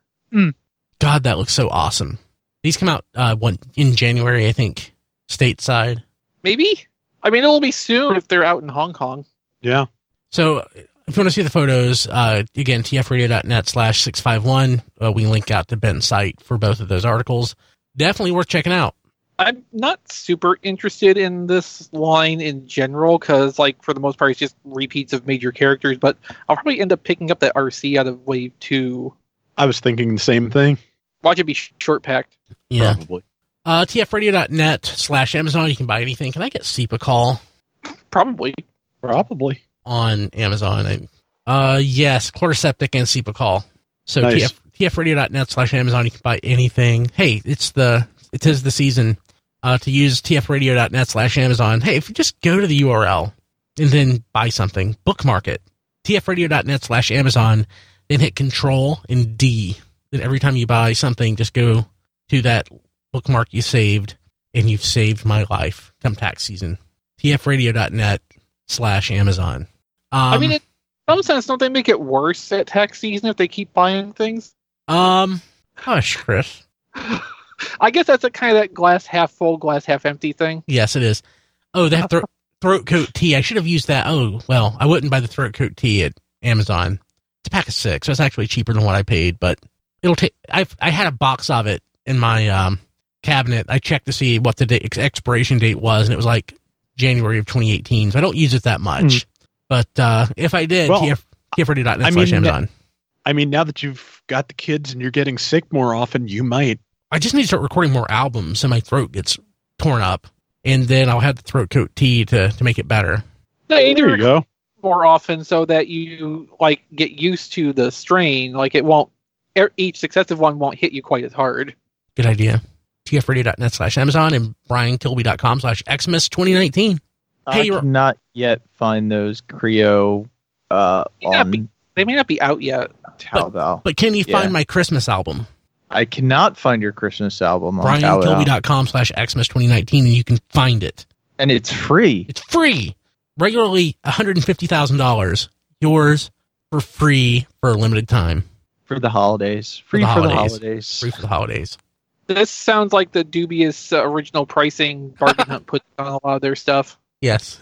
God, that looks so awesome. These come out uh, one in January, I think, stateside. Maybe. I mean, it'll be soon if they're out in Hong Kong. Yeah. So if you want to see the photos, uh, again, tfradio.net slash 651. Uh, we link out to Ben's site for both of those articles. Definitely worth checking out. I'm not super interested in this line in general because, like, for the most part, it's just repeats of major characters. But I'll probably end up picking up that R C out of Wave Two. I was thinking the same thing. Watch it be short packed. Yeah. Probably. Uh, tfradio.net slash Amazon. You can buy anything. Can I get SEPA call Probably. Probably. on Amazon? And, uh, yes, Quarterseptic and SEPA call. So Nice. tf, tfradio.net slash Amazon. You can buy anything. Hey, it's the it is the season uh, to use tfradio.net slash Amazon. Hey, if you just go to the U R L and then buy something, bookmark it. tfradio.net slash Amazon, then hit Control and D. Then every time you buy something, just go to that bookmark you saved, and you've saved my life come tax season. tfradio.net slash Amazon. Um, I mean, in some sense, don't they make it worse at tax season if they keep buying things? Um, hush, Chris. I guess that's a kind of that glass half full, glass half empty thing. Yes, it is. Oh, that thro- throat coat tea. I should have used that. Oh, well, I wouldn't buy the throat coat tea at Amazon. It's a pack of six, so it's actually cheaper than what I paid, but it'll take, I've, I had a box of it in my, um, cabinet. I checked to see what the date, ex- expiration date was, and it was like January of twenty eighteen, so I don't use it that much. Mm. But, uh, if I did, well, tfradio.net slash Amazon. I mean, now that you've got the kids and you're getting sick more often, you might. I just need to start recording more albums so my throat gets torn up, and then I'll have the throat coat tea to, to make it better. No, you there you go. More often so that you like get used to the strain. Like it won't, each successive one won't hit you quite as hard. Good idea. tfradio.net slash Amazon and briankilby.com slash Xmas twenty nineteen. I Hey, you're cannot yet find those Creo uh, May not on be- They may not be out yet. Taobao. But can you Yeah. find my Christmas album? I cannot find your Christmas album on brian Taobao. kilby dot com slash Xmas twenty nineteen, and you can find it. And it's free. It's free. Regularly one hundred fifty thousand dollars. Yours for free for a limited time. For the holidays. Free the for the holidays. holidays. Free for the holidays. This sounds like the dubious uh, original pricing Bargain Hunt put on a lot of their stuff. Yes.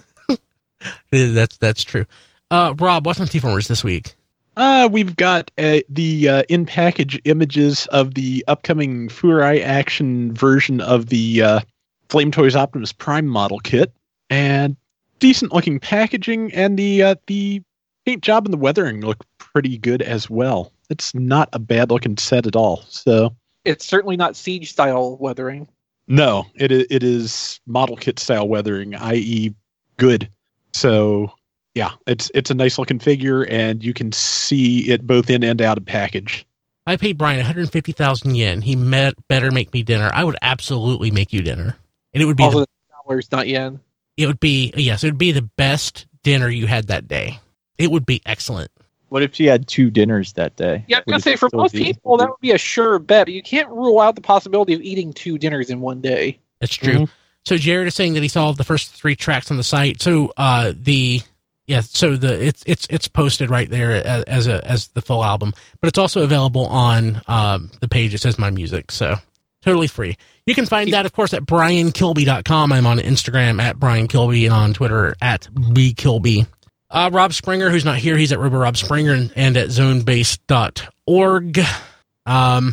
that's that's true. Uh, Rob, what's on T-Formers this week? Uh, we've got uh, the uh, in-package images of the upcoming Furai Action version of the uh, Flame Toys Optimus Prime model kit, and decent-looking packaging, and the uh, the paint job and the weathering look pretty good as well. It's not a bad-looking set at all. So It's certainly not Siege-style weathering. no, it i- it is model kit style weathering, that is, good. So yeah, it's it's a nice-looking figure, and you can see it both in and out of package. I paid Brian one hundred fifty thousand yen. He met, better make me dinner. I would absolutely make you dinner. And it would be Also, the, dollars, not yen. it would be yes, it would be the best dinner you had that day. It would be excellent. What if you had two dinners that day? Yeah, I was Would gonna it say for still most be- people that would be a sure bet. But you can't rule out the possibility of eating two dinners in one day. That's true. Mhm. So Jared is saying that he saw the first three tracks on the site. So uh, the yeah, so the it's it's it's posted right there as, as a as the full album, but it's also available on um, the page. It says My Music, so totally free. You can find that, of course, at brian kilby dot com. I'm on Instagram at Brian Kilby and on Twitter at B Kilby. Uh, Rob Springer, who's not here, he's at Robo Rob Springer and, and at zonebase dot org. Um,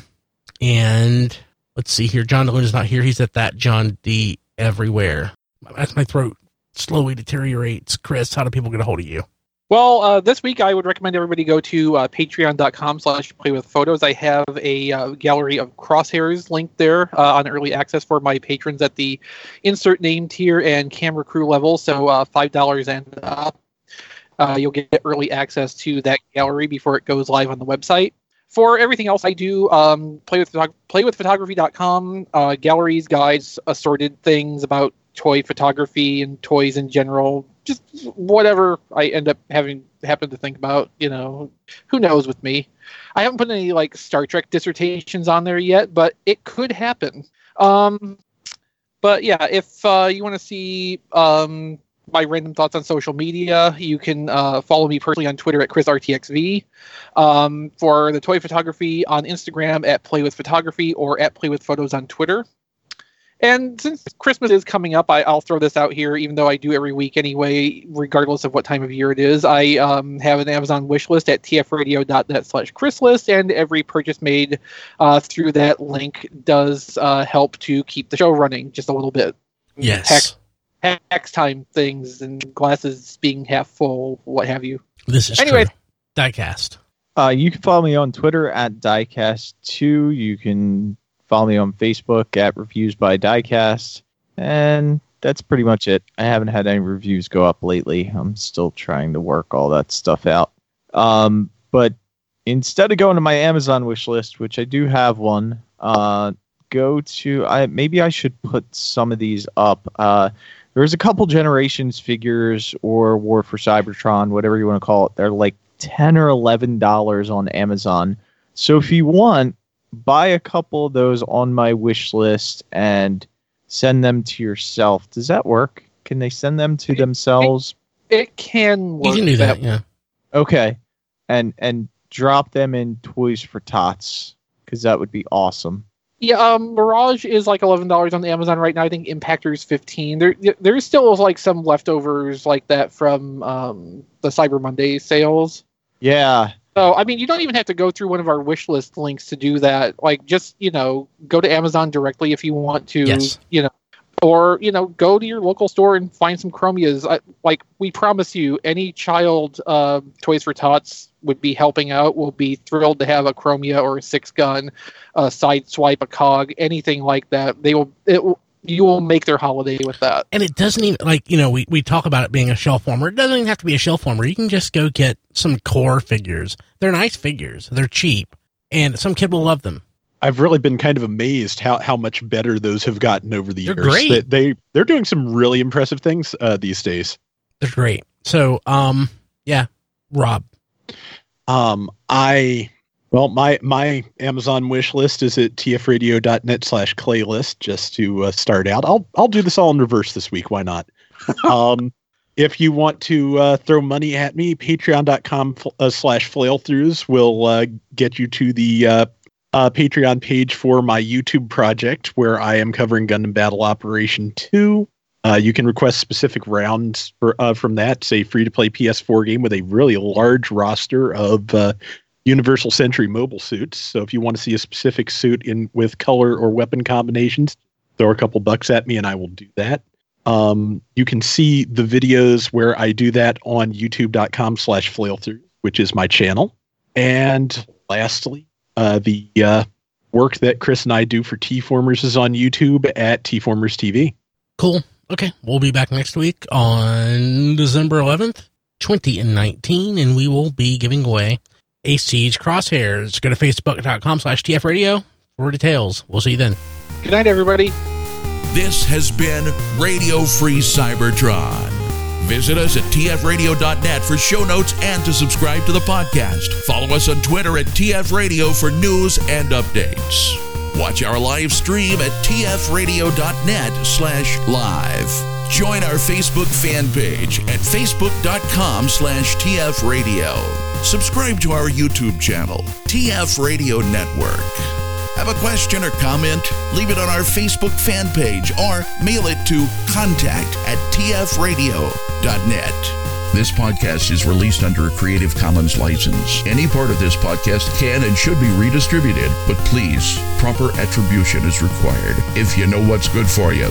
and let's see here. John DeLune is not here. He's at that John D everywhere. As my throat slowly deteriorates. Chris, how do people get a hold of you? Well, uh, this week I would recommend everybody go to uh, patreon.com slash play with photos. I have a uh, gallery of crosshairs linked there uh, on early access for my patrons at the insert name tier and camera crew level. So uh, five dollars and up. Uh, you'll get early access to that gallery before it goes live on the website. For everything else I do, um, play with photog- play with photography dot com, uh, galleries, guides, assorted things about toy photography and toys in general. Just whatever I end up having happen to think about, you know, who knows with me. I haven't put any like Star Trek dissertations on there yet, but it could happen. Um, but yeah, if uh, you want to see um, my random thoughts on social media, you can uh, follow me personally on Twitter at Chris R T X V. Um, for the toy photography on Instagram at Play with Photography or at Play with Photos on Twitter. And since Christmas is coming up, I, I'll throw this out here, even though I do every week anyway, regardless of what time of year it is. I um, have an Amazon wish list at tfradio.net slash chrislist, and every purchase made uh, through that link does uh, help to keep the show running just a little bit. Yes. Tax, tax time things and glasses being half full, what have you. This is Anyway. true. Diecast. Uh, you can follow me on Twitter at diecast two. You can follow me on Facebook at Reviews by Diecast. And that's pretty much it. I haven't had any reviews go up lately. I'm still trying to work all that stuff out. Um, but instead of going to my Amazon wish list, which I do have one, uh, go to... I maybe I should put some of these up. Uh, There was a couple Generations figures or War for Cybertron, whatever you want to call it. They're like ten or eleven dollars on Amazon. So if you want, buy a couple of those on my wish list and send them to yourself. Does that work? Can they send them to themselves? It can work. You can do that, yeah. Okay. And and drop them in Toys for Tots, because that would be awesome. Yeah, um, Mirage is like eleven dollars on Amazon right now. I think Impactor is fifteen. There, there's still like some leftovers like that from um, the Cyber Monday sales. Yeah. So, I mean, you don't even have to go through one of our wish list links to do that. Like, just, you know, go to Amazon directly if you want to, Yes. you know, or, you know, go to your local store and find some Chromias. I, like, we promise you, any child uh, Toys for Tots would be helping out will be thrilled to have a Chromia or a six gun, a Sideswipe, a cog, anything like that. They will, it will, you will make their holiday with that. And it doesn't even, like, you know, we, we talk about it being a shelf warmer. It doesn't even have to be a shelf warmer. You can just go get some core figures. They're nice figures. They're cheap. And some kid will love them. I've really been kind of amazed how, how much better those have gotten over the They're years. great. They, they, they're doing some really impressive things uh, these days. They're great. So, um, yeah, Rob. Um, I, well, my, my Amazon wish list is at tfradio.net slash claylist just to uh, start out. I'll, I'll do this all in reverse this week. Why not? um, if you want to uh, throw money at me, patreon.com uh, slash flailthroughs will uh, get you to the uh, uh, Patreon page for my YouTube project where I am covering Gundam Battle Operation two. Uh, you can request specific rounds for, uh, from that. It's a free-to-play P S four game with a really large roster of uh, Universal Century mobile suits. So if you want to see a specific suit in with color or weapon combinations, throw a couple bucks at me and I will do that. Um, you can see the videos where I do that on youtube.com slash flailthrough, which is my channel. And lastly, uh, the uh, work that Chris and I do for T-Formers is on YouTube at T-Formers T V. Cool. Okay. We'll be back next week on December eleventh, twenty nineteen, and we will be giving away a Siege Crosshairs. Go to facebook.com slash tfradio for details. We'll see you then. Good night, everybody. This has been Radio Free Cybertron. Visit us at t f radio dot net for show notes and to subscribe to the podcast. Follow us on Twitter at T F Radio for news and updates. Watch our live stream at tfradio.net slash live. Join our Facebook fan page at facebook.com slash tfradio. Subscribe to our YouTube channel, T F Radio Network. Have a question or comment? Leave it on our Facebook fan page or mail it to contact at tfradio dot net. This podcast is released under a Creative Commons license. Any part of this podcast can and should be redistributed, but please, proper attribution is required if you know what's good for you.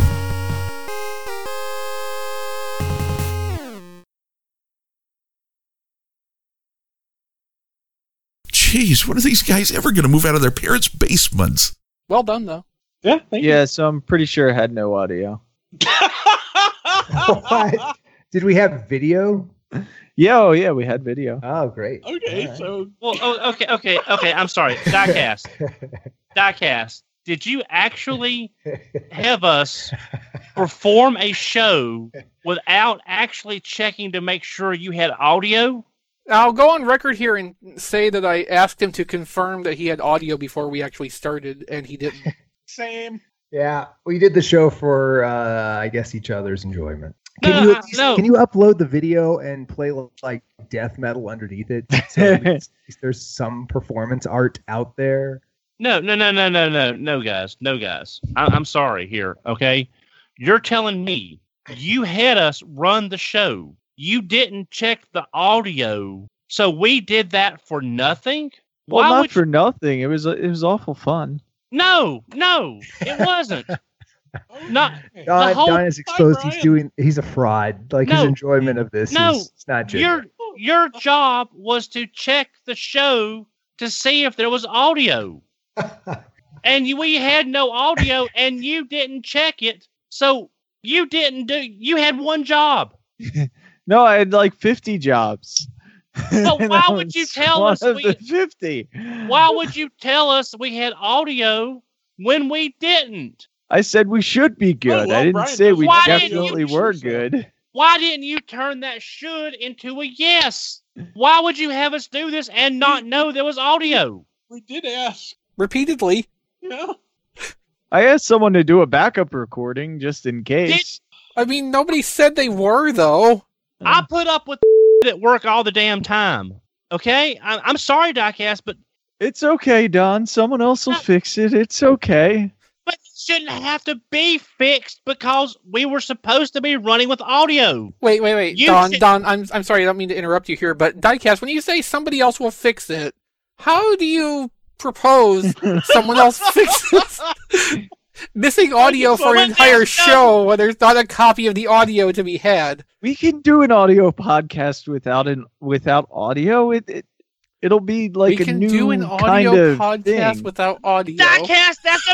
Jeez, when are these guys ever going to move out of their parents' basements? Well done, though. Yeah, thank Yeah, so I'm pretty sure it had no audio. What? Did we have video? Yeah, oh yeah, we had video. Oh, great. Okay, All so Well, oh, okay, okay, okay. I'm sorry. Diecast. Diecast. Did you actually have us perform a show without actually checking to make sure you had audio? I'll go on record here and say that I asked him to confirm that he had audio before we actually started, and he didn't. same. Yeah, we did the show for, uh, I guess, each other's enjoyment. Can No, you I- at least- no. can you upload the video and play like death metal underneath it? So at least there's some performance art out there. No, no, no, no, no, no, no, guys, no, guys. I- I'm sorry here. Okay, you're telling me you had us run the show. You didn't check the audio, so we did that for nothing. Well, Why not would for you- nothing. It was it was awful fun. No, no, it wasn't. Not Don, whole- Don is exposed. Hi, He's Brian. doing. He's a fraud. Like his No. enjoyment of this No. is it's not your genuine. your job was to check the show to see if there was audio, and you, we had no audio, and you didn't check it, so you didn't do. You had one job. No, I had like fifty jobs. But And why that would you was tell one us of we- the fifty? Why would you tell us we had audio when we didn't? I said we should be good. Oh, well, I didn't Brian, say we why didn't definitely you- were good. Why didn't you turn that should into a yes? Why would you have us do this and not know there was audio? We did ask. Repeatedly. Yeah. I asked someone to do a backup recording just in case. I mean, nobody said they were, though. I put up with at work all the damn time. Okay? I- I'm sorry, Diecast, but It's okay, Don. Someone else will fix it. It's okay. but it shouldn't have to be fixed because we were supposed to be running with audio. Wait, wait, wait. You Don, should- Don, I'm I'm sorry, I don't mean to interrupt you here, but Diecast, when you say somebody else will fix it, how do you propose someone else fixes missing audio for an Well, entire there's no- show when there's not a copy of the audio to be had? We can do an audio podcast without an without audio. It, it it'll be like we a can new do an kind audio of podcast thing. without audio. Diecast, that's a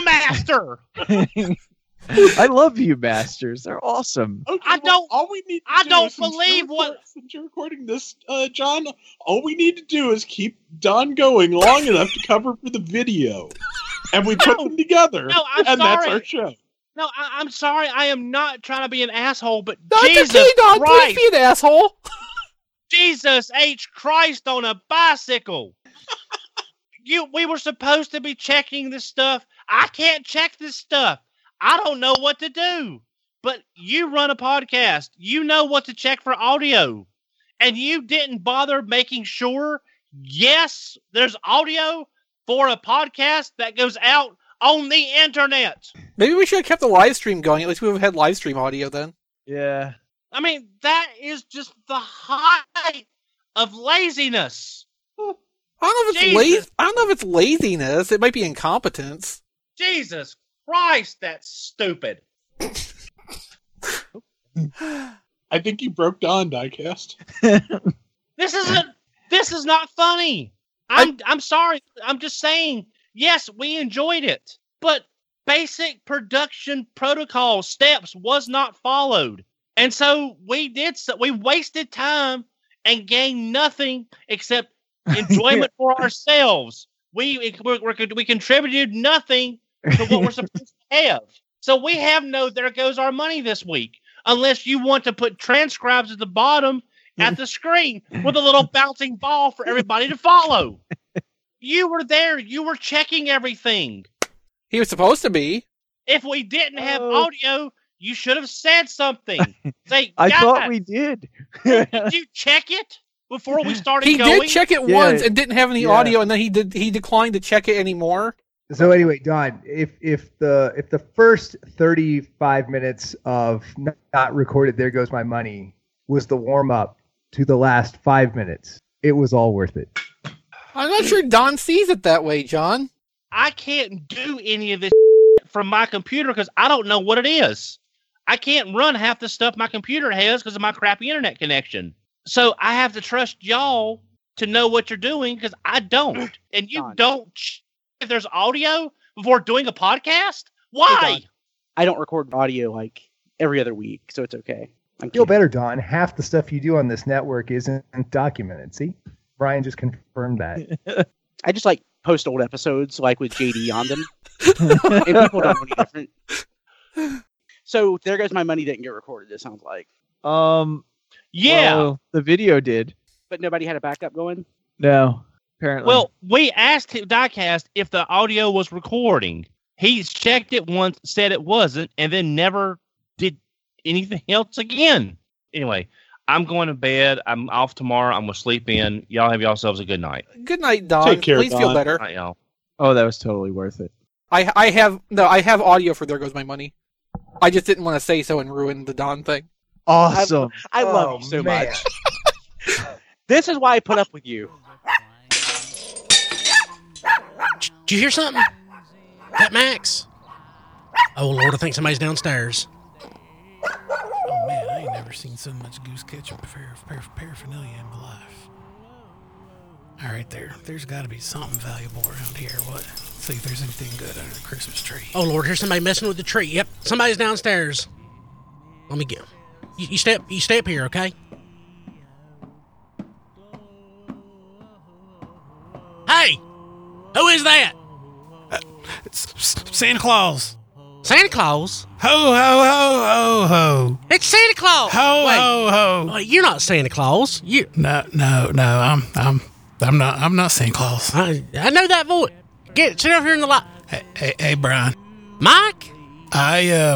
Viewmaster. I love you, masters. They're awesome. Okay, I well, don't- All we need. To I do don't is, since believe you're what- record- Since you're recording this, uh, John, all we need to do is keep Don going long enough to cover for the video, and we put No. them together, No, I'm and that's sorry. our show. No, I- I'm sorry. I am not trying to be an asshole, but That's Jesus okay, Don. Please Christ. be an asshole. Jesus H. Christ on a bicycle. you, we were supposed to be checking this stuff. I can't check this stuff. I don't know what to do. But you run a podcast. You know what to check for audio. And you didn't bother making sure, yes, there's audio for a podcast that goes out on the internet. Maybe we should have kept the live stream going. At least we would have had live stream audio then. Yeah. I mean, that is just the height of laziness. I don't know if it's Jesus. lazy. I don't know if it's laziness. It might be incompetence. Jesus Christ, that's stupid. I think you broke Don, Diecast. This isn't. This is not funny. I'm. I'm sorry. I'm just saying. Yes, we enjoyed it, but basic production protocol steps was not followed, and so we did. So we wasted time and gained nothing except enjoyment for ourselves. We we we contributed nothing to what we're supposed to have. So we have no. There goes our money this week. Unless you want to put transcribes at the bottom at the screen with a little bouncing ball for everybody to follow. You were there. You were checking everything. He was supposed to be. If we didn't have Oh. audio, you should have said something. Say, I "Guys, thought we did. did you check it before we started He going?" did check it Yeah. once and didn't have any Yeah. audio, and then he did. He declined to check it anymore. So anyway, Don, if if the if the first thirty-five minutes of not, not recorded "There Goes My Money" was the warm up to the last five minutes, it was all worth it. I'm not sure Don sees it that way, John. I can't do any of this from my computer because I don't know what it is. I can't run half the stuff my computer has because of my crappy internet connection. So I have to trust y'all to know what you're doing because I don't. And you Don. don't check if there's audio before doing a podcast? Why? Hey, Don. I don't record audio like every other week, so it's okay. I'm Feel kidding. better, Don. Half the stuff you do on this network isn't documented. See, Brian just confirmed that. I just like post old episodes like with J D on them, and people don't know any different. So there goes my money didn't get recorded. It sounds like, Um. Yeah. well, the video did. but nobody had a backup going. No. Apparently. Well, we asked him, Diecast, if the audio was recording. He checked it once, said it wasn't, and then never did anything else again. Anyway, I'm going to bed. I'm off tomorrow. I'm going to sleep in. Y'all have yourselves a good night. Good night, Don. Take care, Please feel Don. better. Good night, y'all. oh, that was totally worth it. I I have no. I have audio for "There Goes My Money." I just didn't want to say so and ruin the Don thing. Awesome. I love Oh, you so man. much. This is why I put up with you. Did you hear something? That Max? Oh, Lord, I think somebody's downstairs. Oh man, I ain't never seen so much goose ketchup par- par- paraphernalia in my life. All right, there. There's got to be something valuable around here. What? See if there's anything good under the Christmas tree. Oh, Lord, here's somebody messing with the tree. Yep, somebody's downstairs. Let me get... You, you, stay, up, you stay up here, okay? Hey! Who is that? It's S- Santa Claus. Santa Claus? Ho, ho, ho, ho, ho. It's Santa Claus. Ho, Wait, ho, ho. wait, you're not Santa Claus. You. No, no, no. I'm, I'm, I'm not. I'm not Santa Claus. I, I know that voice. Get sit over here in the light. Hey, hey, hey, Brian. Mike. I, uh,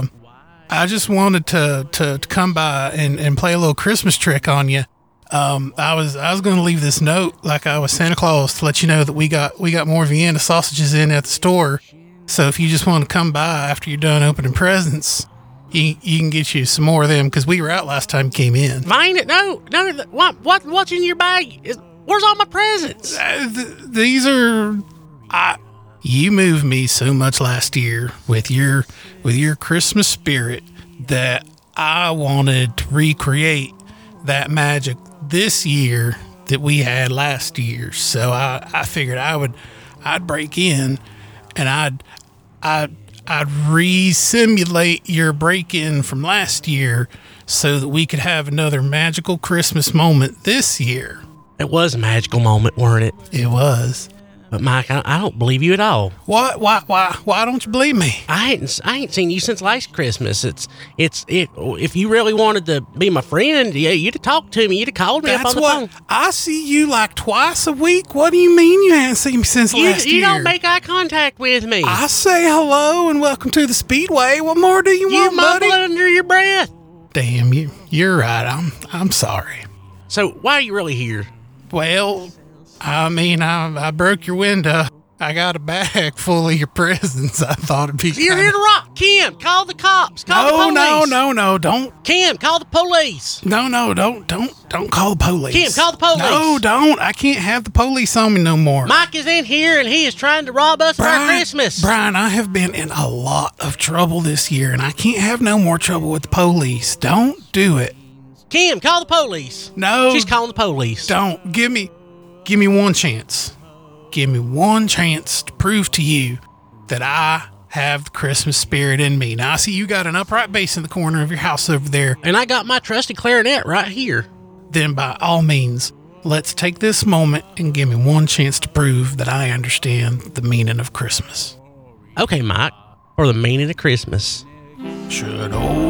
I just wanted to, to, to come by and, and play a little Christmas trick on you. Um, I was, I was going to leave this note like I was Santa Claus to let you know that we got, we got more Vienna sausages in at the store. So if you just want to come by after you're done opening presents, you, you can get you some more of them because we were out last time you came in. Mine? No, no. What, what, what's in your bag? Is, where's all my presents? Uh, th- these are, I, you moved me so much last year with your, with your Christmas spirit that I wanted to recreate that magic this year that we had last year. So I, I figured I would, I'd break in and I'd, I'd, I'd re-simulate your break-in from last year so that we could have another magical Christmas moment this year. It was a magical moment, weren't it? It was. But Mike, I, I don't believe you at all. What? Why? Why? Why don't you believe me? I ain't, I ain't seen you since last Christmas. It's, it's, it. If you really wanted to be my friend, yeah, you'd have talked to me. You'd have called me That's up on the what phone. I see you like twice a week. What do you mean you haven't seen me since You, last you year? don't make eye contact with me. I say hello and welcome to the Speedway. What more do you, you want, mumble buddy? under your breath. Damn you! You're right. I'm. I'm sorry. So why are you really here? Well, I mean, I I broke your window. I got a bag full of your presents. I thought it'd be. You're kinda... here to rock. Kim, call the cops. Call No, the police. no, no, no! Don't. Kim, call the police. No, no, don't, don't, don't call the police. Kim, call the police. No, don't. I can't have the police on me no more. Mike is in here and he is trying to rob us for our Christmas. Brian, I have been in a lot of trouble this year, and I can't have no more trouble with the police. Don't do it. Kim, call the police. No. She's calling the police. Don't. Give me, give me one chance. Give me one chance to prove to you that I have the Christmas spirit in me. Now, I see you got an upright bass in the corner of your house over there. And I got my trusty clarinet right here. Then by all means, let's take this moment and give me one chance to prove that I understand the meaning of Christmas. Okay, Mike, or the meaning of Christmas. Should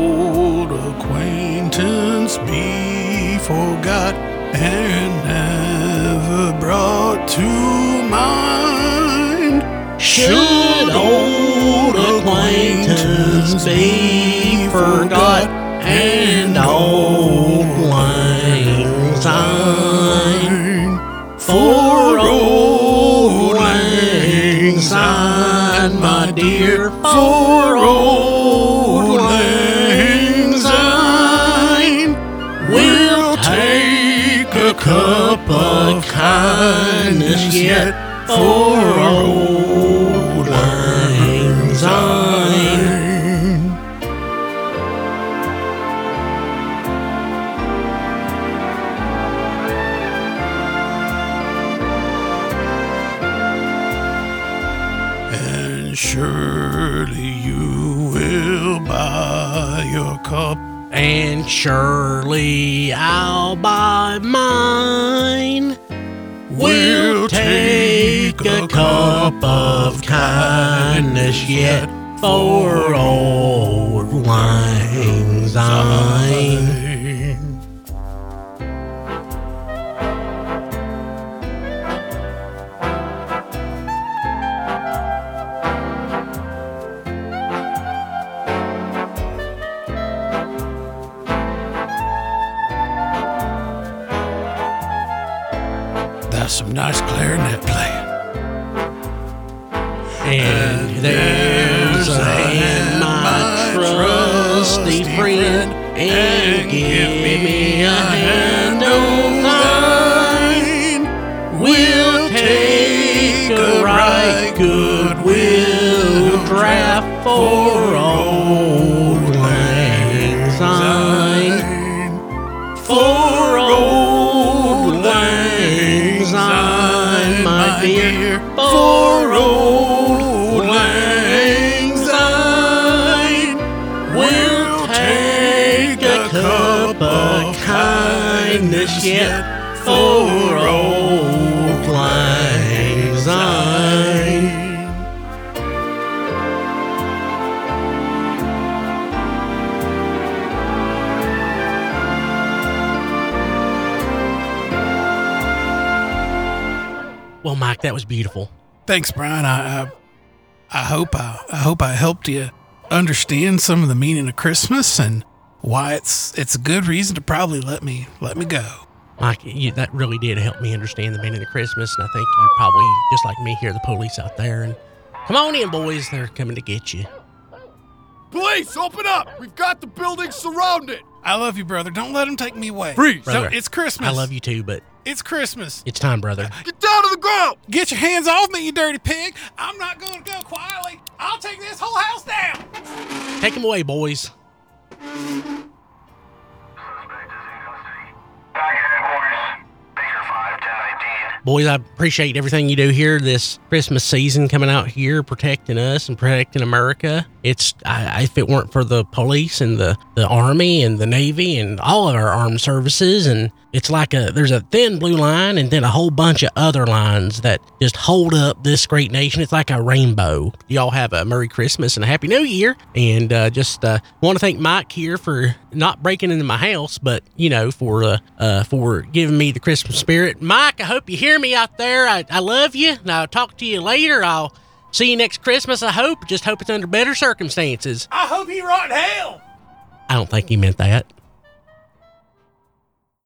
old acquaintance be forgot and never brought to mind? Should old acquaintance be forgot and old lang syne? For old lang syne, my dear, for old lang syne, we'll take a cup of kindness yet for old lang syne. And surely you will buy your cup. And surely I'll buy mine. We'll take a cup of kindness yet for old lang syne. That's some nice clarinet playing. And there's a hand, my trusty friend, and give me a hand of thine. We'll take a right goodwill draft for old lang syne. For old lang syne, my dear, for old lang syne, we'll take a cup of kindness yet for old lang syne. Well, Mike, that was beautiful. Thanks, Brian. I, I, I hope I, I hope I helped you understand some of the meaning of Christmas and why it's it's a good reason to probably let me let me go. Mike, you, that really did help me understand the meaning of Christmas, and I think you probably, just like me, hear the police out there. And come on in, boys. They're coming to get you. Police, open up! We've got the building surrounded! I love you, brother. Don't let them take me away. Freeze! Brother, So it's Christmas. I love you too, but It's Christmas. it's time, brother. Get down to the ground! Get your hands off me, you dirty pig. I'm not going to go quietly. I'll take this whole house down. Take them away, boys. Boys, I appreciate everything you do here this Christmas season, coming out here, protecting us and protecting America. It's I, if it weren't for the police and the, the Army and the Navy and all of our armed services, and it's like a there's a thin blue line and then a whole bunch of other lines that just hold up this great nation. It's like a rainbow. Y'all have a Merry Christmas and a Happy New Year. And uh, just uh, want to thank Mike here for not breaking into my house, but, you know, for uh, uh, for giving me the Christmas spirit. Mike, I hope you hear me out there. I, I love you, and I'll talk to you later. I'll see you next Christmas, I hope. Just hope it's under better circumstances. I hope he rot in hell. I don't think he meant that.